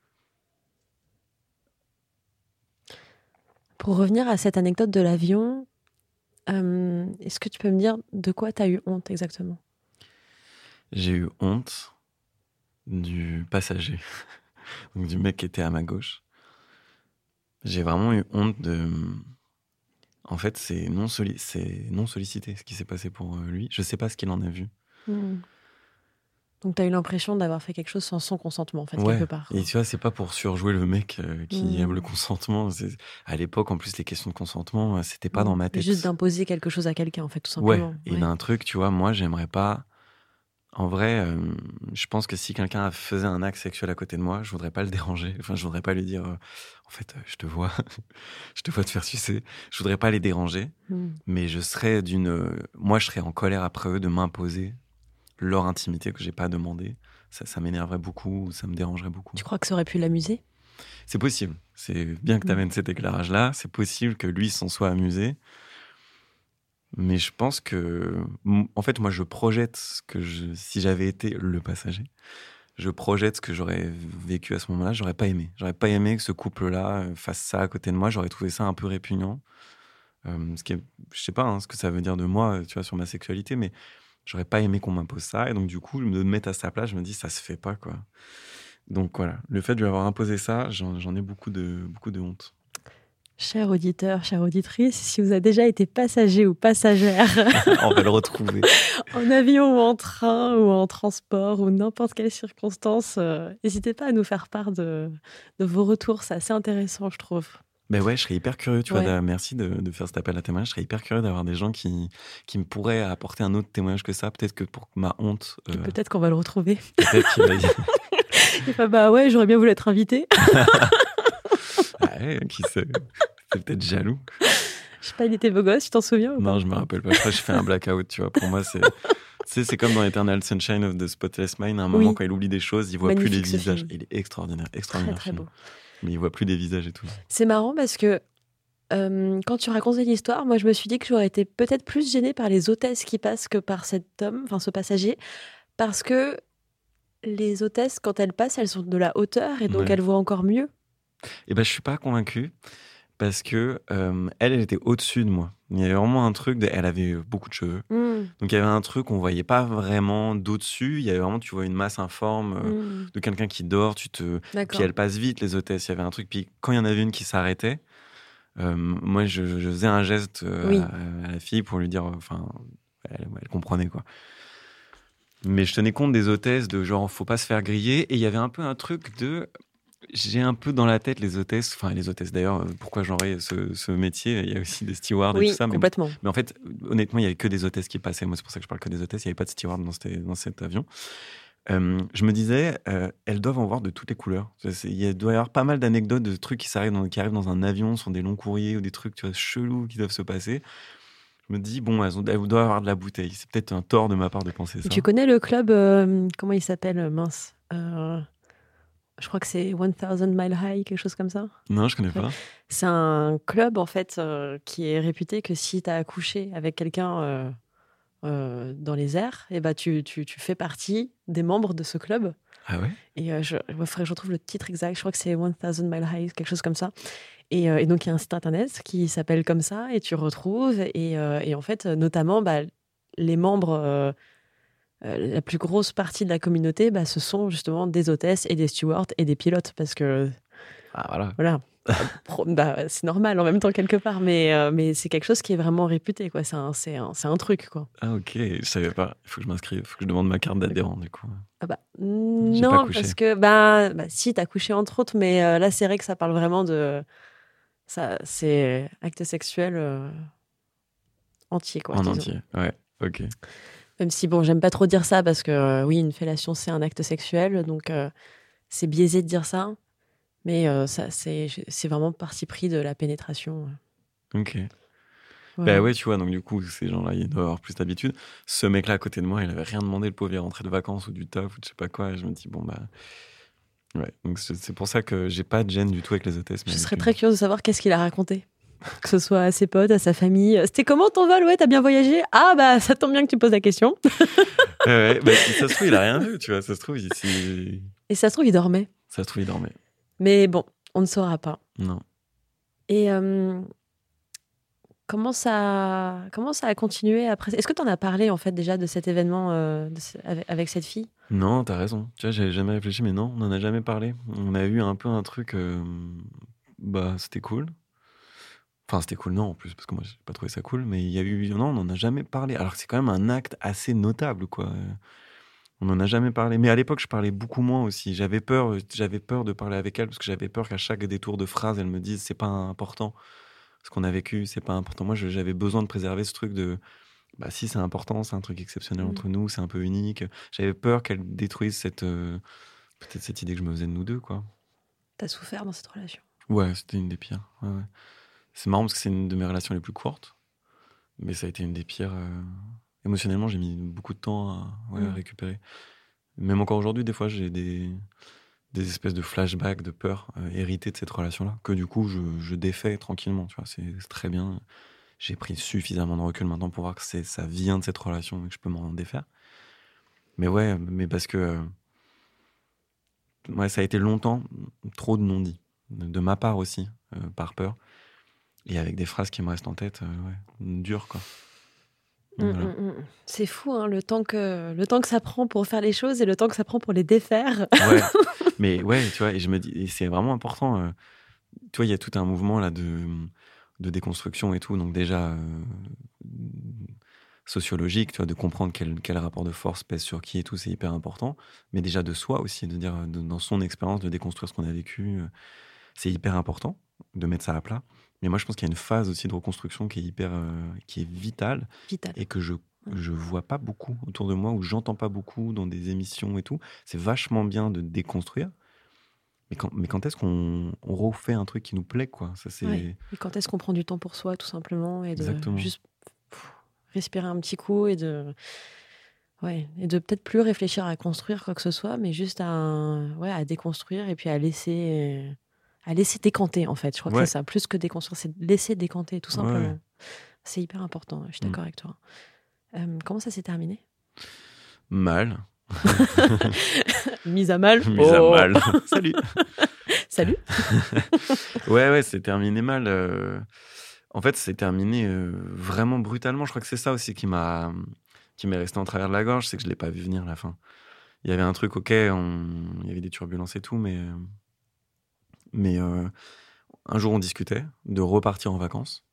Pour revenir à cette anecdote de l'avion, est-ce que tu peux me dire de quoi tu as eu honte exactement? J'ai eu honte du passager, donc du mec qui était à ma gauche. J'ai vraiment eu honte de... En fait, c'est non sollicité ce qui s'est passé pour lui. Je sais pas ce qu'il en a vu. Donc, tu as eu l'impression d'avoir fait quelque chose sans son consentement, en fait, quelque part. Et tu vois, c'est pas pour surjouer le mec qui aime le consentement. À l'époque, en plus, les questions de consentement, c'était pas dans ma tête. Juste d'imposer quelque chose à quelqu'un, en fait, tout simplement. Ouais, et d'un truc, tu vois, moi, j'aimerais pas... En vrai, je pense que si quelqu'un faisait un acte sexuel à côté de moi, je voudrais pas le déranger. Enfin, je voudrais pas lui dire, en fait, je te vois te faire sucer. Je voudrais pas les déranger, mais moi, je serais en colère après eux de m'imposer leur intimité que j'ai pas demandé. Ça m'énerverait beaucoup, ça me dérangerait beaucoup. Tu crois que ça aurait pu l'amuser ? C'est possible. C'est bien que tu amènes cet éclairage-là. C'est possible que lui s'en soit amusé. Mais je pense que... En fait, moi, je projette si j'avais été le passager, je projette ce que j'aurais vécu à ce moment-là. J'aurais pas aimé. J'aurais pas aimé que ce couple-là fasse ça à côté de moi. J'aurais trouvé ça un peu répugnant. Je sais pas ce que ça veut dire de moi, tu vois, sur ma sexualité, mais j'aurais pas aimé qu'on m'impose ça. Et donc, du coup, me mettre à sa place, je me dis, ça se fait pas, quoi. Donc, voilà. Le fait de lui avoir imposé ça, j'en ai beaucoup de honte. Cher auditeur, chère auditrice, si vous avez déjà été passager ou passagère... On va le retrouver. En avion ou en train ou en transport ou n'importe quelle circonstance, n'hésitez pas à nous faire part de vos retours. C'est assez intéressant, je trouve. Ben ouais, je serais hyper curieux, tu vois. Merci de faire cet appel à témoignage. Je serais hyper curieux d'avoir des gens qui me pourraient apporter un autre témoignage que ça. Peut-être que pour ma honte... Peut-être qu'on va le retrouver. Peut-être qu'il va dire... Il fait, bah ouais, j'aurais bien voulu être invité. Ouais, qui sait. C'est peut-être jaloux. Je sais pas, il était beau gosse, tu t'en souviens ou pas ? Non, je me rappelle pas. Je crois que j'ai fait un blackout, tu vois. Pour moi, c'est comme dans Eternal Sunshine of the Spotless Mind. À un moment, quand il oublie des choses, il voit plus les visages. Film. Il est extraordinaire. Très, très beau. Mais il voit plus des visages et tout. C'est marrant parce que quand tu racontais l'histoire, moi, je me suis dit que j'aurais été peut-être plus gênée par les hôtesses qui passent que par cet homme, enfin ce passager, parce que les hôtesses, quand elles passent, elles sont de la hauteur et donc elles voient encore mieux. Et ben, je suis pas convaincu. Parce que elle était au-dessus de moi. Il y avait vraiment un truc, elle avait beaucoup de cheveux. Donc il y avait un truc, on voyait pas vraiment d'au-dessus. Il y avait vraiment, tu vois, une masse informe de quelqu'un qui dort. Puis elle passe vite, les hôtesses. Il y avait un truc. Puis quand il y en avait une qui s'arrêtait, moi, je faisais un geste à la fille pour lui dire... Enfin, elle comprenait, quoi. Mais je tenais compte des hôtesses, de genre, faut pas se faire griller. Et il y avait un peu un truc de... J'ai un peu dans la tête les hôtesses d'ailleurs, pourquoi j'aurais ce métier, il y a aussi des stewards et tout ça. Complètement. Mais en fait, honnêtement, il n'y avait que des hôtesses qui passaient. Moi, c'est pour ça que je parle que des hôtesses, il n'y avait pas de stewards dans cet avion. Je me disais, elles doivent en voir de toutes les couleurs. Il doit y avoir pas mal d'anecdotes de trucs qui arrivent dans un avion, sont des longs courriers ou des trucs, tu vois, chelous qui doivent se passer. Je me dis, bon, elles doivent avoir de la bouteille. C'est peut-être un tort de ma part de penser ça. Tu connais le club, comment il s'appelle, mince je crois que c'est 1000 Mile High, quelque chose comme ça. Non, je connais pas. C'est un club, en fait, qui est réputé que si tu as accouché avec quelqu'un dans les airs, et bah, tu fais partie des membres de ce club. Ah ouais ? Et je retrouve le titre exact. Je crois que c'est 1000 Mile High, quelque chose comme ça. Et donc, il y a un site internet qui s'appelle comme ça, et tu retrouves. Et en fait, notamment, les membres... la plus grosse partie de la communauté, ce sont justement des hôtesses et des stewards et des pilotes, parce que voilà. C'est normal en même temps quelque part, mais c'est quelque chose qui est vraiment réputé, quoi. C'est un truc, quoi. Ah ok, je savais pas. Il faut que je m'inscrive, il faut que je demande ma carte d'adhérent du coup. Non, parce que si t'as couché entre autres, mais là c'est vrai que ça parle vraiment de ça, c'est acte sexuel entier, quoi. En entier, ouais, ok. Même si, j'aime pas trop dire ça parce que, oui, une fellation, c'est un acte sexuel, donc c'est biaisé de dire ça. Mais ça, c'est vraiment parti pris de la pénétration. Ok. Voilà. Bah ouais, tu vois, donc du coup, ces gens-là, ils doivent avoir plus d'habitude. Ce mec-là à côté de moi, il avait rien demandé, le pauvre, il est rentré de vacances ou du taf ou je sais pas quoi. Et je me dis, ouais. Donc c'est pour ça que j'ai pas de gêne du tout avec les hôtesses. Je serais très curieuse de savoir qu'est-ce qu'il a raconté. Que ce soit à ses potes, à sa famille. C'était comment ton vol ? Ouais, t'as bien voyagé ? Ah, ça tombe bien que tu poses la question. Ouais, ça se trouve, il a rien vu, tu vois. Ça se trouve, ici. Et ça se trouve, il dormait. Ça se trouve, il dormait. Mais bon, on ne saura pas. Non. Et comment ça a continué après ? Est-ce que tu en as parlé, en fait, déjà de cet événement avec cette fille ? Non, t'as raison. Tu vois, j'avais jamais réfléchi, mais non, on n'en a jamais parlé. On a eu un peu un truc... c'était cool. Enfin, c'était cool, non, en plus, parce que moi, j'ai pas trouvé ça cool, mais il y a eu... Non, on n'en a jamais parlé. Alors que c'est quand même un acte assez notable, quoi. On n'en a jamais parlé. Mais à l'époque, je parlais beaucoup moins aussi. J'avais peur de parler avec elle parce que j'avais peur qu'à chaque détour de phrase, elle me dise c'est pas important. Ce qu'on a vécu, c'est pas important. Moi, j'avais besoin de préserver ce truc de bah si, c'est important, c'est un truc exceptionnel entre nous, c'est un peu unique. J'avais peur qu'elle détruise peut-être cette idée que je me faisais de nous deux, quoi. T'as souffert dans cette relation? Ouais, c'était une des pires. Ouais, ouais. C'est marrant parce que c'est une de mes relations les plus courtes, mais ça a été une des pires. Émotionnellement, j'ai mis beaucoup de temps à récupérer. Même encore aujourd'hui, des fois, j'ai des espèces de flashbacks de peur héritées de cette relation-là, que du coup, je défais tranquillement. Tu vois, c'est très bien. J'ai pris suffisamment de recul maintenant pour voir que ça vient de cette relation et que je peux m'en défaire. Mais ouais, mais parce que ouais, ça a été longtemps trop de non-dits. De ma part aussi, par peur. Et avec des phrases qui me restent en tête, dures, quoi. Voilà. C'est fou, hein, le temps que ça prend pour faire les choses et le temps que ça prend pour les défaire. Ouais, mais ouais, tu vois, et je me dis, et c'est vraiment important. Tu vois, il y a tout un mouvement là de déconstruction et tout, donc déjà sociologique, tu vois, de comprendre quel rapport de force pèse sur qui et tout, c'est hyper important. Mais déjà de soi aussi, de dire dans son expérience, de déconstruire ce qu'on a vécu, c'est hyper important de mettre ça à plat. Mais moi, je pense qu'il y a une phase aussi de reconstruction qui est vitale. Et que je vois pas beaucoup autour de moi, ou j'entends pas beaucoup dans des émissions et tout. C'est vachement bien de déconstruire. Mais quand est-ce qu'on refait un truc qui nous plaît, quoi? Ça, c'est... Ouais. Et quand est-ce qu'on prend du temps pour soi, tout simplement, et de Exactement. juste respirer un petit coup et de peut-être plus réfléchir à construire quoi que ce soit, mais juste à déconstruire et puis à laisser décanter, en fait. Je crois que c'est ça, plus que déconstruire, c'est laisser décanter, tout simplement. Ouais. C'est hyper important, je suis d'accord avec toi. Comment ça s'est terminé? Mal. Mise à mal. Mise à mal. Salut. Salut. Ouais, c'est terminé mal. En fait, c'est terminé vraiment brutalement. Je crois que c'est ça aussi qui m'est resté en travers de la gorge, c'est que je l'ai pas vu venir la fin. Il y avait un truc, il y avait des turbulences et tout, mais un jour on discutait de repartir en vacances.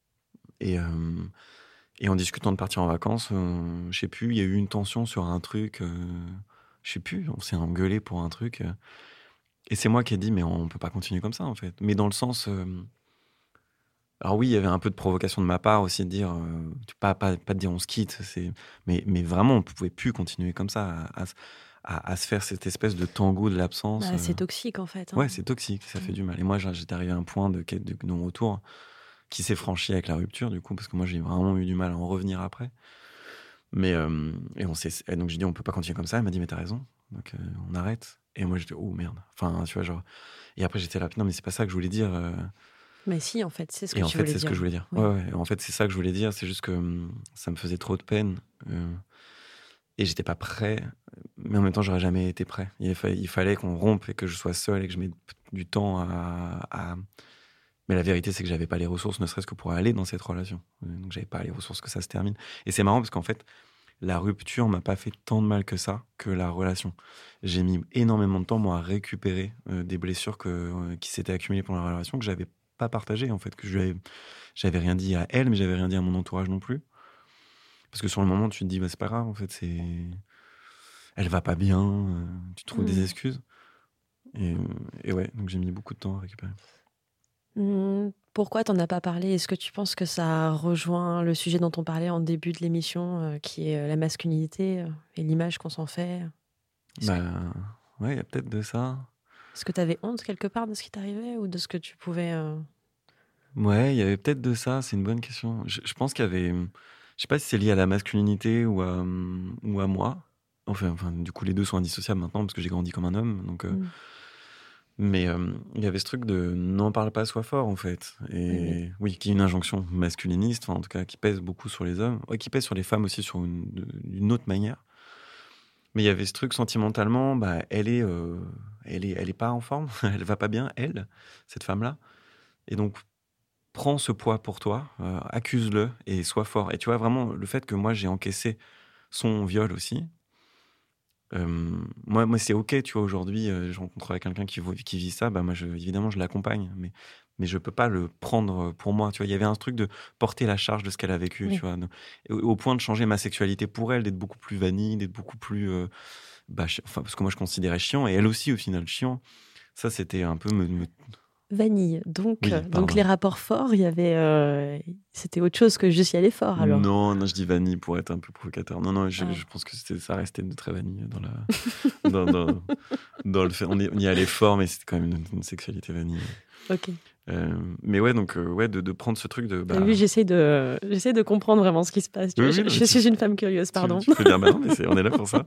Et en discutant de partir en vacances, je sais plus, il y a eu une tension sur un truc, je sais plus, on s'est engueulé pour un truc. Et c'est moi qui ai dit, mais on peut pas continuer comme ça, en fait. Mais dans le sens... alors oui, il y avait un peu de provocation de ma part aussi, de dire, pas de dire on se quitte, mais vraiment, on pouvait plus continuer comme ça, à se faire cette espèce de tango de l'absence. C'est toxique, en fait. Hein. Ouais, c'est toxique, ça fait du mal. Et moi, j'étais arrivé à un point de non-retour qui s'est franchi avec la rupture, du coup, parce que moi, j'ai vraiment eu du mal à en revenir après. Mais, et donc, j'ai dit, on peut pas continuer comme ça. Elle m'a dit, mais t'as raison, donc on arrête. Et moi, j'étais, oh merde. Enfin, tu vois, genre... Et après, j'étais là, non, mais c'est pas ça que je voulais dire. Mais si, en fait, c'est ce que tu voulais dire. Et en fait, c'est ce que je voulais dire. Ouais. En fait, c'est ça que je voulais dire. C'est juste que ça me faisait trop de peine. Et j'étais pas prêt. Mais en même temps, j'aurais jamais été prêt. Il fallait qu'on rompe et que je sois seul et que je mette du temps à... Mais la vérité, c'est que j'avais pas les ressources, ne serait-ce que pour aller dans cette relation. Donc, j'avais pas les ressources que ça se termine. Et c'est marrant parce qu'en fait, la rupture m'a pas fait tant de mal que ça, que la relation. J'ai mis énormément de temps, moi, à récupérer des blessures qui s'étaient accumulées pendant la relation, que j'avais pas partagées, en fait, que j'avais rien dit à elle, mais j'avais rien dit à mon entourage non plus. Parce que sur le moment, tu te dis, bah, c'est pas grave, en fait, elle va pas bien, tu trouves des excuses. Et ouais, donc j'ai mis beaucoup de temps à récupérer. Pourquoi t'en as pas parlé? Est-ce que tu penses que ça rejoint le sujet dont on parlait en début de l'émission, qui est la masculinité et l'image qu'on s'en fait? Ouais, il y a peut-être de ça. Est-ce que t'avais honte quelque part de ce qui t'arrivait ou de ce que tu pouvais... Ouais, il y avait peut-être de ça, c'est une bonne question. Je pense qu'il y avait... Je sais pas si c'est lié à la masculinité ou à moi. Enfin, du coup, les deux sont indissociables maintenant parce que j'ai grandi comme un homme, donc... Mais il y avait ce truc de n'en parle pas, sois fort, en fait. Et oui, qui est une injonction masculiniste, en tout cas, qui pèse beaucoup sur les hommes, qui pèse sur les femmes aussi d'une autre manière. Mais il y avait ce truc sentimentalement, bah, elle est pas en forme, elle va pas bien, cette femme-là. Et donc, prends ce poids pour toi, accuse-le et sois fort. Et tu vois, vraiment, le fait que moi, j'ai encaissé son viol aussi, moi c'est ok, tu vois, aujourd'hui je rencontrerai quelqu'un qui vit ça, bah moi évidemment je l'accompagne, mais je peux pas le prendre pour moi. Tu vois, il y avait un truc de porter la charge de ce qu'elle a vécu, Oui. tu vois, au point de changer ma sexualité pour elle, d'être beaucoup plus vanille, d'être beaucoup plus, enfin, parce que moi je considérais chiant, et elle aussi au final chiant. Ça, c'était un peu Vanille. Donc Oui, pardon. les rapports forts, il y avait, c'était autre chose que juste y aller fort alors. Non, je dis vanille pour être un peu provocateur. Non, je pense que ça restait de très vanille dans le fait. On y allait fort, mais c'était quand même une sexualité vanille. Ok. Mais ouais, donc de prendre ce truc de. T'as vu, j'essaie de comprendre vraiment ce qui se passe. Oui, Je suis une femme curieuse, pardon. Tu fais bien, non, mais on est là pour ça.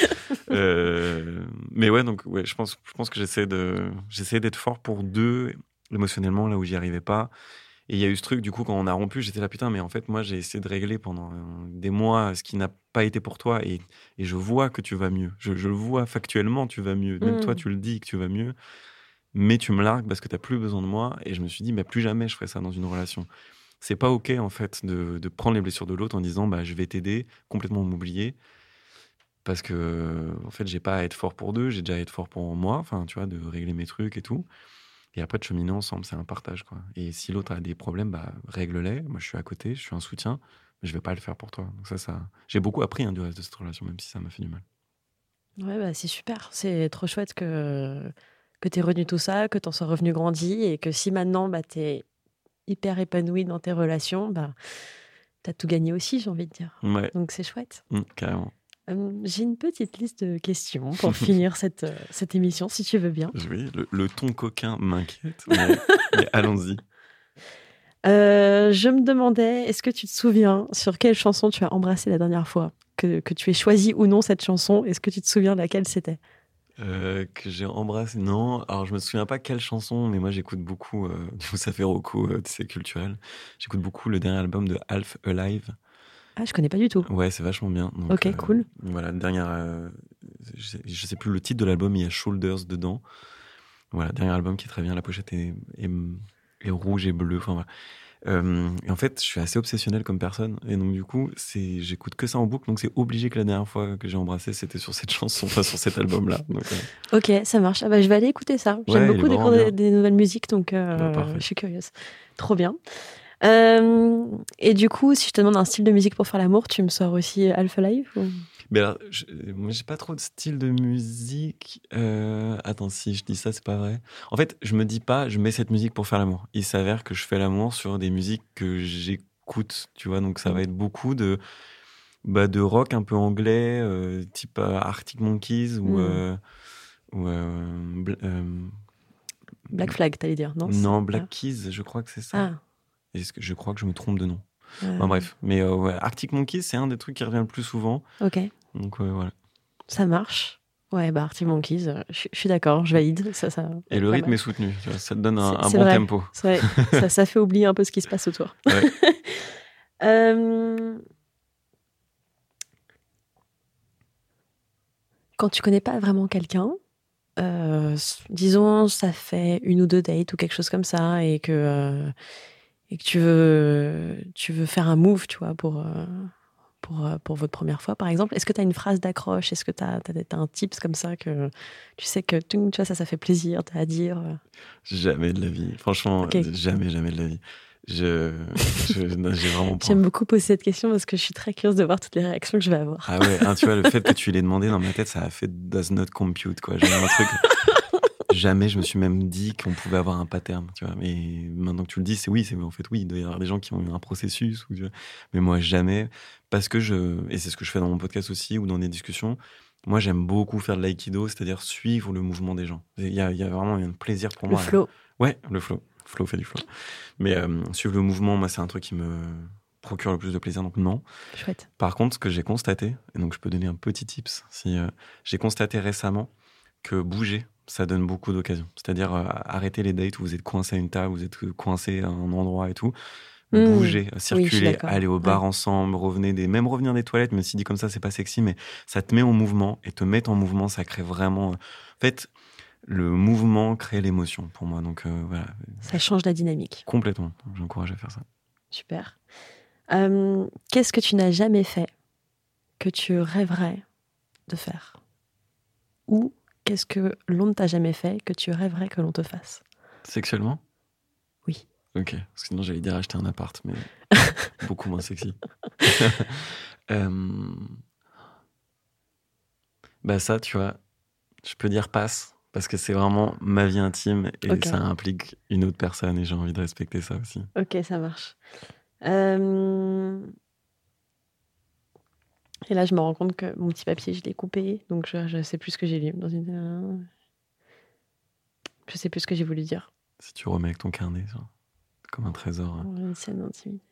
Mais ouais, donc ouais, je pense que j'essaie d'être fort pour deux émotionnellement là où j'y arrivais pas. Et il y a eu ce truc, du coup, quand on a rompu, j'étais là, putain, mais en fait, moi, j'ai essayé de régler pendant des mois ce qui n'a pas été pour toi, et je vois que tu vas mieux. Je le vois factuellement, tu vas mieux. Même toi, tu le dis que tu vas mieux, mais tu me largues parce que tu n'as plus besoin de moi. Et je me suis dit, mais plus jamais je ferai ça dans une relation. C'est pas OK, en fait, de prendre les blessures de l'autre en disant, je vais t'aider, complètement m'oublier. Parce que, en fait, j'ai pas à être fort pour deux, j'ai déjà à être fort pour moi, enfin, tu vois, de régler mes trucs et tout. Et après, de cheminer ensemble, c'est un partage, quoi. Et si l'autre a des problèmes, règle-les. Moi, je suis à côté, je suis un soutien, mais je vais pas le faire pour toi. Donc ça... J'ai beaucoup appris du reste de cette relation, même si ça m'a fait du mal. Ouais, c'est super. C'est trop chouette que t'aies retenu tout ça, que t'en sois revenu grandi, et que si maintenant, t'es hyper épanoui dans tes relations, t'as tout gagné aussi, j'ai envie de dire. Ouais. Donc c'est chouette. Carrément. J'ai une petite liste de questions pour finir cette émission, si tu veux bien. Oui, le ton coquin m'inquiète, mais allons-y. Je me demandais, est-ce que tu te souviens sur quelle chanson tu as embrassé la dernière fois, que tu aies choisi ou non cette chanson? Est-ce que tu te souviens laquelle c'était? Que j'ai embrassé, non. Alors, je me souviens pas quelle chanson, mais moi, j'écoute beaucoup, du coup, ça fait Rocco, c'est culturel. J'écoute beaucoup le dernier album de Half Alive. Ah, je connais pas du tout. Ouais, c'est vachement bien. Donc, ok, cool. Voilà, dernière. Je sais plus le titre de l'album, il y a Shoulders dedans. Voilà, dernier album qui est très bien. La pochette est rouge et bleu. Enfin, voilà. Et en fait, je suis assez obsessionnel comme personne. Et donc, du coup, j'écoute que ça en boucle. Donc, c'est obligé que la dernière fois que j'ai embrassé, c'était sur cette chanson, enfin, sur cet album-là. Donc, ok, ça marche. Je vais aller écouter ça. J'aime beaucoup découvrir des nouvelles musiques, donc je suis curieuse. Trop bien. Et du coup, si je te demande un style de musique pour faire l'amour, tu me sors aussi Alpha Live ou... Mais alors, moi, j'ai pas trop de style de musique. Attends, si je dis ça, c'est pas vrai. En fait, je me dis pas, je mets cette musique pour faire l'amour. Il s'avère que je fais l'amour sur des musiques que j'écoute, tu vois. Donc, ça va être beaucoup de rock un peu anglais, type Arctic Monkeys ou Black Flag, t'allais dire, non? Non, Black Keys, je crois que c'est ça. Je crois que je me trompe de nom. Bref, mais Arctic Monkeys, c'est un des trucs qui revient le plus souvent. Ok. Donc voilà. Ça marche. Ouais, Arctic Monkeys, je suis d'accord, je valide. Ça, et le rythme est soutenu, tu vois, ça te donne un bon vrai. tempo. C'est vrai. ça fait oublier un peu ce qui se passe autour. Ouais. Quand tu connais pas vraiment quelqu'un, disons, ça fait 1 ou 2 dates ou quelque chose comme ça, et que tu veux faire un move, tu vois, pour votre première fois, par exemple. Est-ce que tu as une phrase d'accroche? Est-ce que tu as un tips comme ça que tu sais que tu vois, ça fait plaisir à dire? Jamais de la vie. Franchement, jamais de la vie. J'ai vraiment pas. J'aime beaucoup poser cette question parce que je suis très curieuse de voir toutes les réactions que je vais avoir. Ah ouais, tu vois, le fait que tu l'aies demandé dans ma tête, ça a fait does not compute, quoi. J'ai un truc... Jamais je me suis même dit qu'on pouvait avoir un pattern, tu vois. Mais maintenant que tu le dis, en fait, oui, il doit y avoir des gens qui ont eu un processus. Mais moi, jamais. Parce que et c'est ce que je fais dans mon podcast aussi ou dans des discussions, moi, j'aime beaucoup faire de l'aïkido, c'est-à-dire suivre le mouvement des gens. Il y a vraiment un plaisir pour moi. Le flow. Ouais, le flow. Flow fait du flow. Mais suivre le mouvement, moi, c'est un truc qui me procure le plus de plaisir, donc non. Chouette. Par contre, ce que j'ai constaté, et donc je peux donner un petit tips, j'ai constaté récemment que bouger, ça donne beaucoup d'occasions. C'est-à-dire arrêter les dates où vous êtes coincé à une table, vous êtes coincé à un endroit et tout. Bouger, circuler, aller au bar ensemble, même revenir des toilettes, même si dit comme ça, c'est pas sexy, mais ça te met en mouvement, et te mettre en mouvement, ça crée vraiment... En fait, le mouvement crée l'émotion pour moi. Donc voilà. Ça change la dynamique. Complètement. J'encourage à faire ça. Super. Qu'est-ce que tu n'as jamais fait que tu rêverais de faire? Ou qu'est-ce que l'on ne t'a jamais fait que tu rêverais que l'on te fasse? Sexuellement? Ok, parce que sinon j'allais dire acheter un appart, mais beaucoup moins sexy. Bah ça, tu vois, je peux dire passe, parce que c'est vraiment ma vie intime et Ok. ça implique une autre personne et j'ai envie de respecter ça aussi. Ok, ça marche. Et là, je me rends compte que mon petit papier, je l'ai coupé, donc je sais plus ce que j'ai lu. Je sais plus ce que j'ai voulu dire. Si tu remets avec ton carnet, genre, comme un trésor. Une scène d'intimité.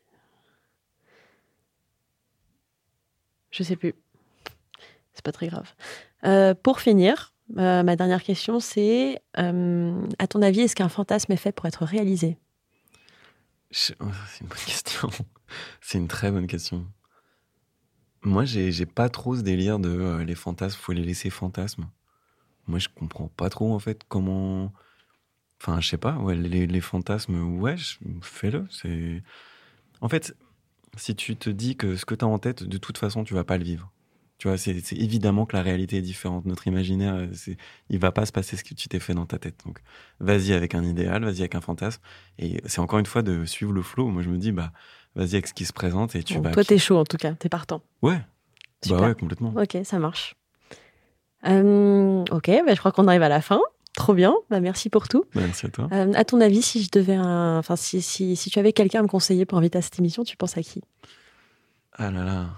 Je sais plus. C'est pas très grave. Pour finir, ma dernière question, c'est à ton avis, est-ce qu'un fantasme est fait pour être réalisé ? C'est une bonne question. C'est une très bonne question. Moi, j'ai pas trop ce délire de les fantasmes, faut les laisser fantasmes. Moi, je comprends pas trop, en fait, comment... Enfin, je sais pas, ouais, les fantasmes, ouais, fais-le. En fait, si tu te dis que ce que t'as en tête, de toute façon, tu vas pas le vivre. Tu vois, c'est évidemment que la réalité est différente. Notre imaginaire, il va pas se passer ce que tu t'es fait dans ta tête. Donc, vas-y avec un idéal, vas-y avec un fantasme. Et c'est encore une fois de suivre le flow. Moi, je me dis, bah, vas-y avec ce qui se présente et tu Bon, vas... toi, t'es chaud en tout cas, t'es partant. Ouais. Super. Bah ouais, complètement. Ok, ça marche. Ok, bah, je crois qu'on arrive à la fin. Trop bien, bah, merci pour tout. Bah, merci à toi. À ton avis, si je devais, si tu avais quelqu'un à me conseiller pour inviter à cette émission, tu penses à qui ? Ah là là.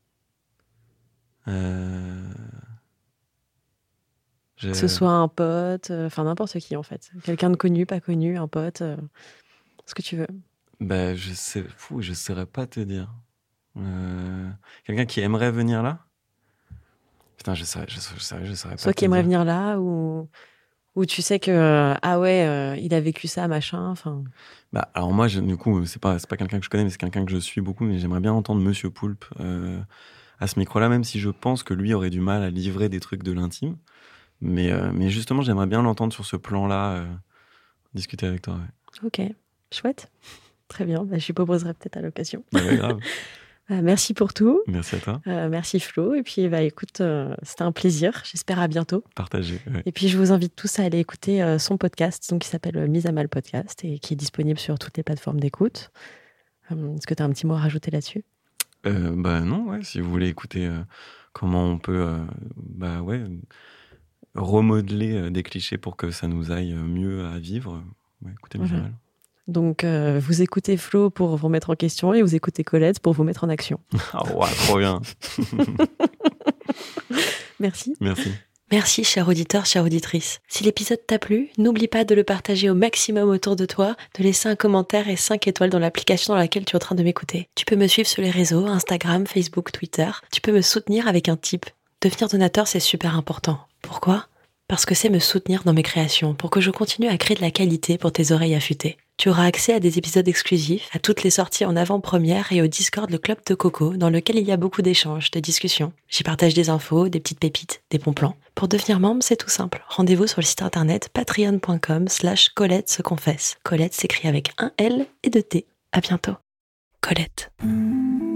Que ce soit un pote, n'importe qui en fait. Quelqu'un de connu, pas connu, un pote, ce que tu veux. Bah, je saurais pas te dire. Quelqu'un qui aimerait venir là ? Putain, je saurais pas. Soit qui aimerait venir là, ou tu sais que, il a vécu ça, machin, enfin... Bah, alors moi, du coup, c'est pas quelqu'un que je connais, mais c'est quelqu'un que je suis beaucoup, mais j'aimerais bien entendre Monsieur Poulpe à ce micro-là, même si je pense que lui aurait du mal à livrer des trucs de l'intime. Mais justement, j'aimerais bien l'entendre sur ce plan-là, discuter avec toi. Ouais. Ok, chouette. Très bien, bah, je lui proposerai peut-être à l'occasion. Bah ouais, grave. Merci pour tout. Merci à toi. Merci Flo. Et puis, écoute, c'était un plaisir. J'espère à bientôt. Partagez. Ouais. Et puis, je vous invite tous à aller écouter son podcast, donc, qui s'appelle Mise à Mal Podcast et qui est disponible sur toutes les plateformes d'écoute. Est-ce que tu as un petit mot à rajouter là-dessus ? Bah non, ouais. Si vous voulez écouter comment on peut, remodeler des clichés pour que ça nous aille mieux à vivre, écoutez Mise à Mal. Donc, vous écoutez Flo pour vous mettre en question et vous écoutez Colette pour vous mettre en action. Ah ouais, trop bien. Merci. Merci. Merci, cher auditeur, chère auditrice. Si l'épisode t'a plu, n'oublie pas de le partager au maximum autour de toi, de laisser un commentaire et 5 étoiles dans l'application dans laquelle tu es en train de m'écouter. Tu peux me suivre sur les réseaux, Instagram, Facebook, Twitter. Tu peux me soutenir avec un tip. Devenir donateur, c'est super important. Pourquoi ? Parce que c'est me soutenir dans mes créations, pour que je continue à créer de la qualité pour tes oreilles affûtées. Tu auras accès à des épisodes exclusifs, à toutes les sorties en avant-première et au Discord, le Club de Coco, dans lequel il y a beaucoup d'échanges, de discussions. J'y partage des infos, des petites pépites, des bons plans. Pour devenir membre, c'est tout simple. Rendez-vous sur le site internet patreon.com/Colette se confesse. Colette s'écrit avec un L et 2 T. À bientôt. Colette.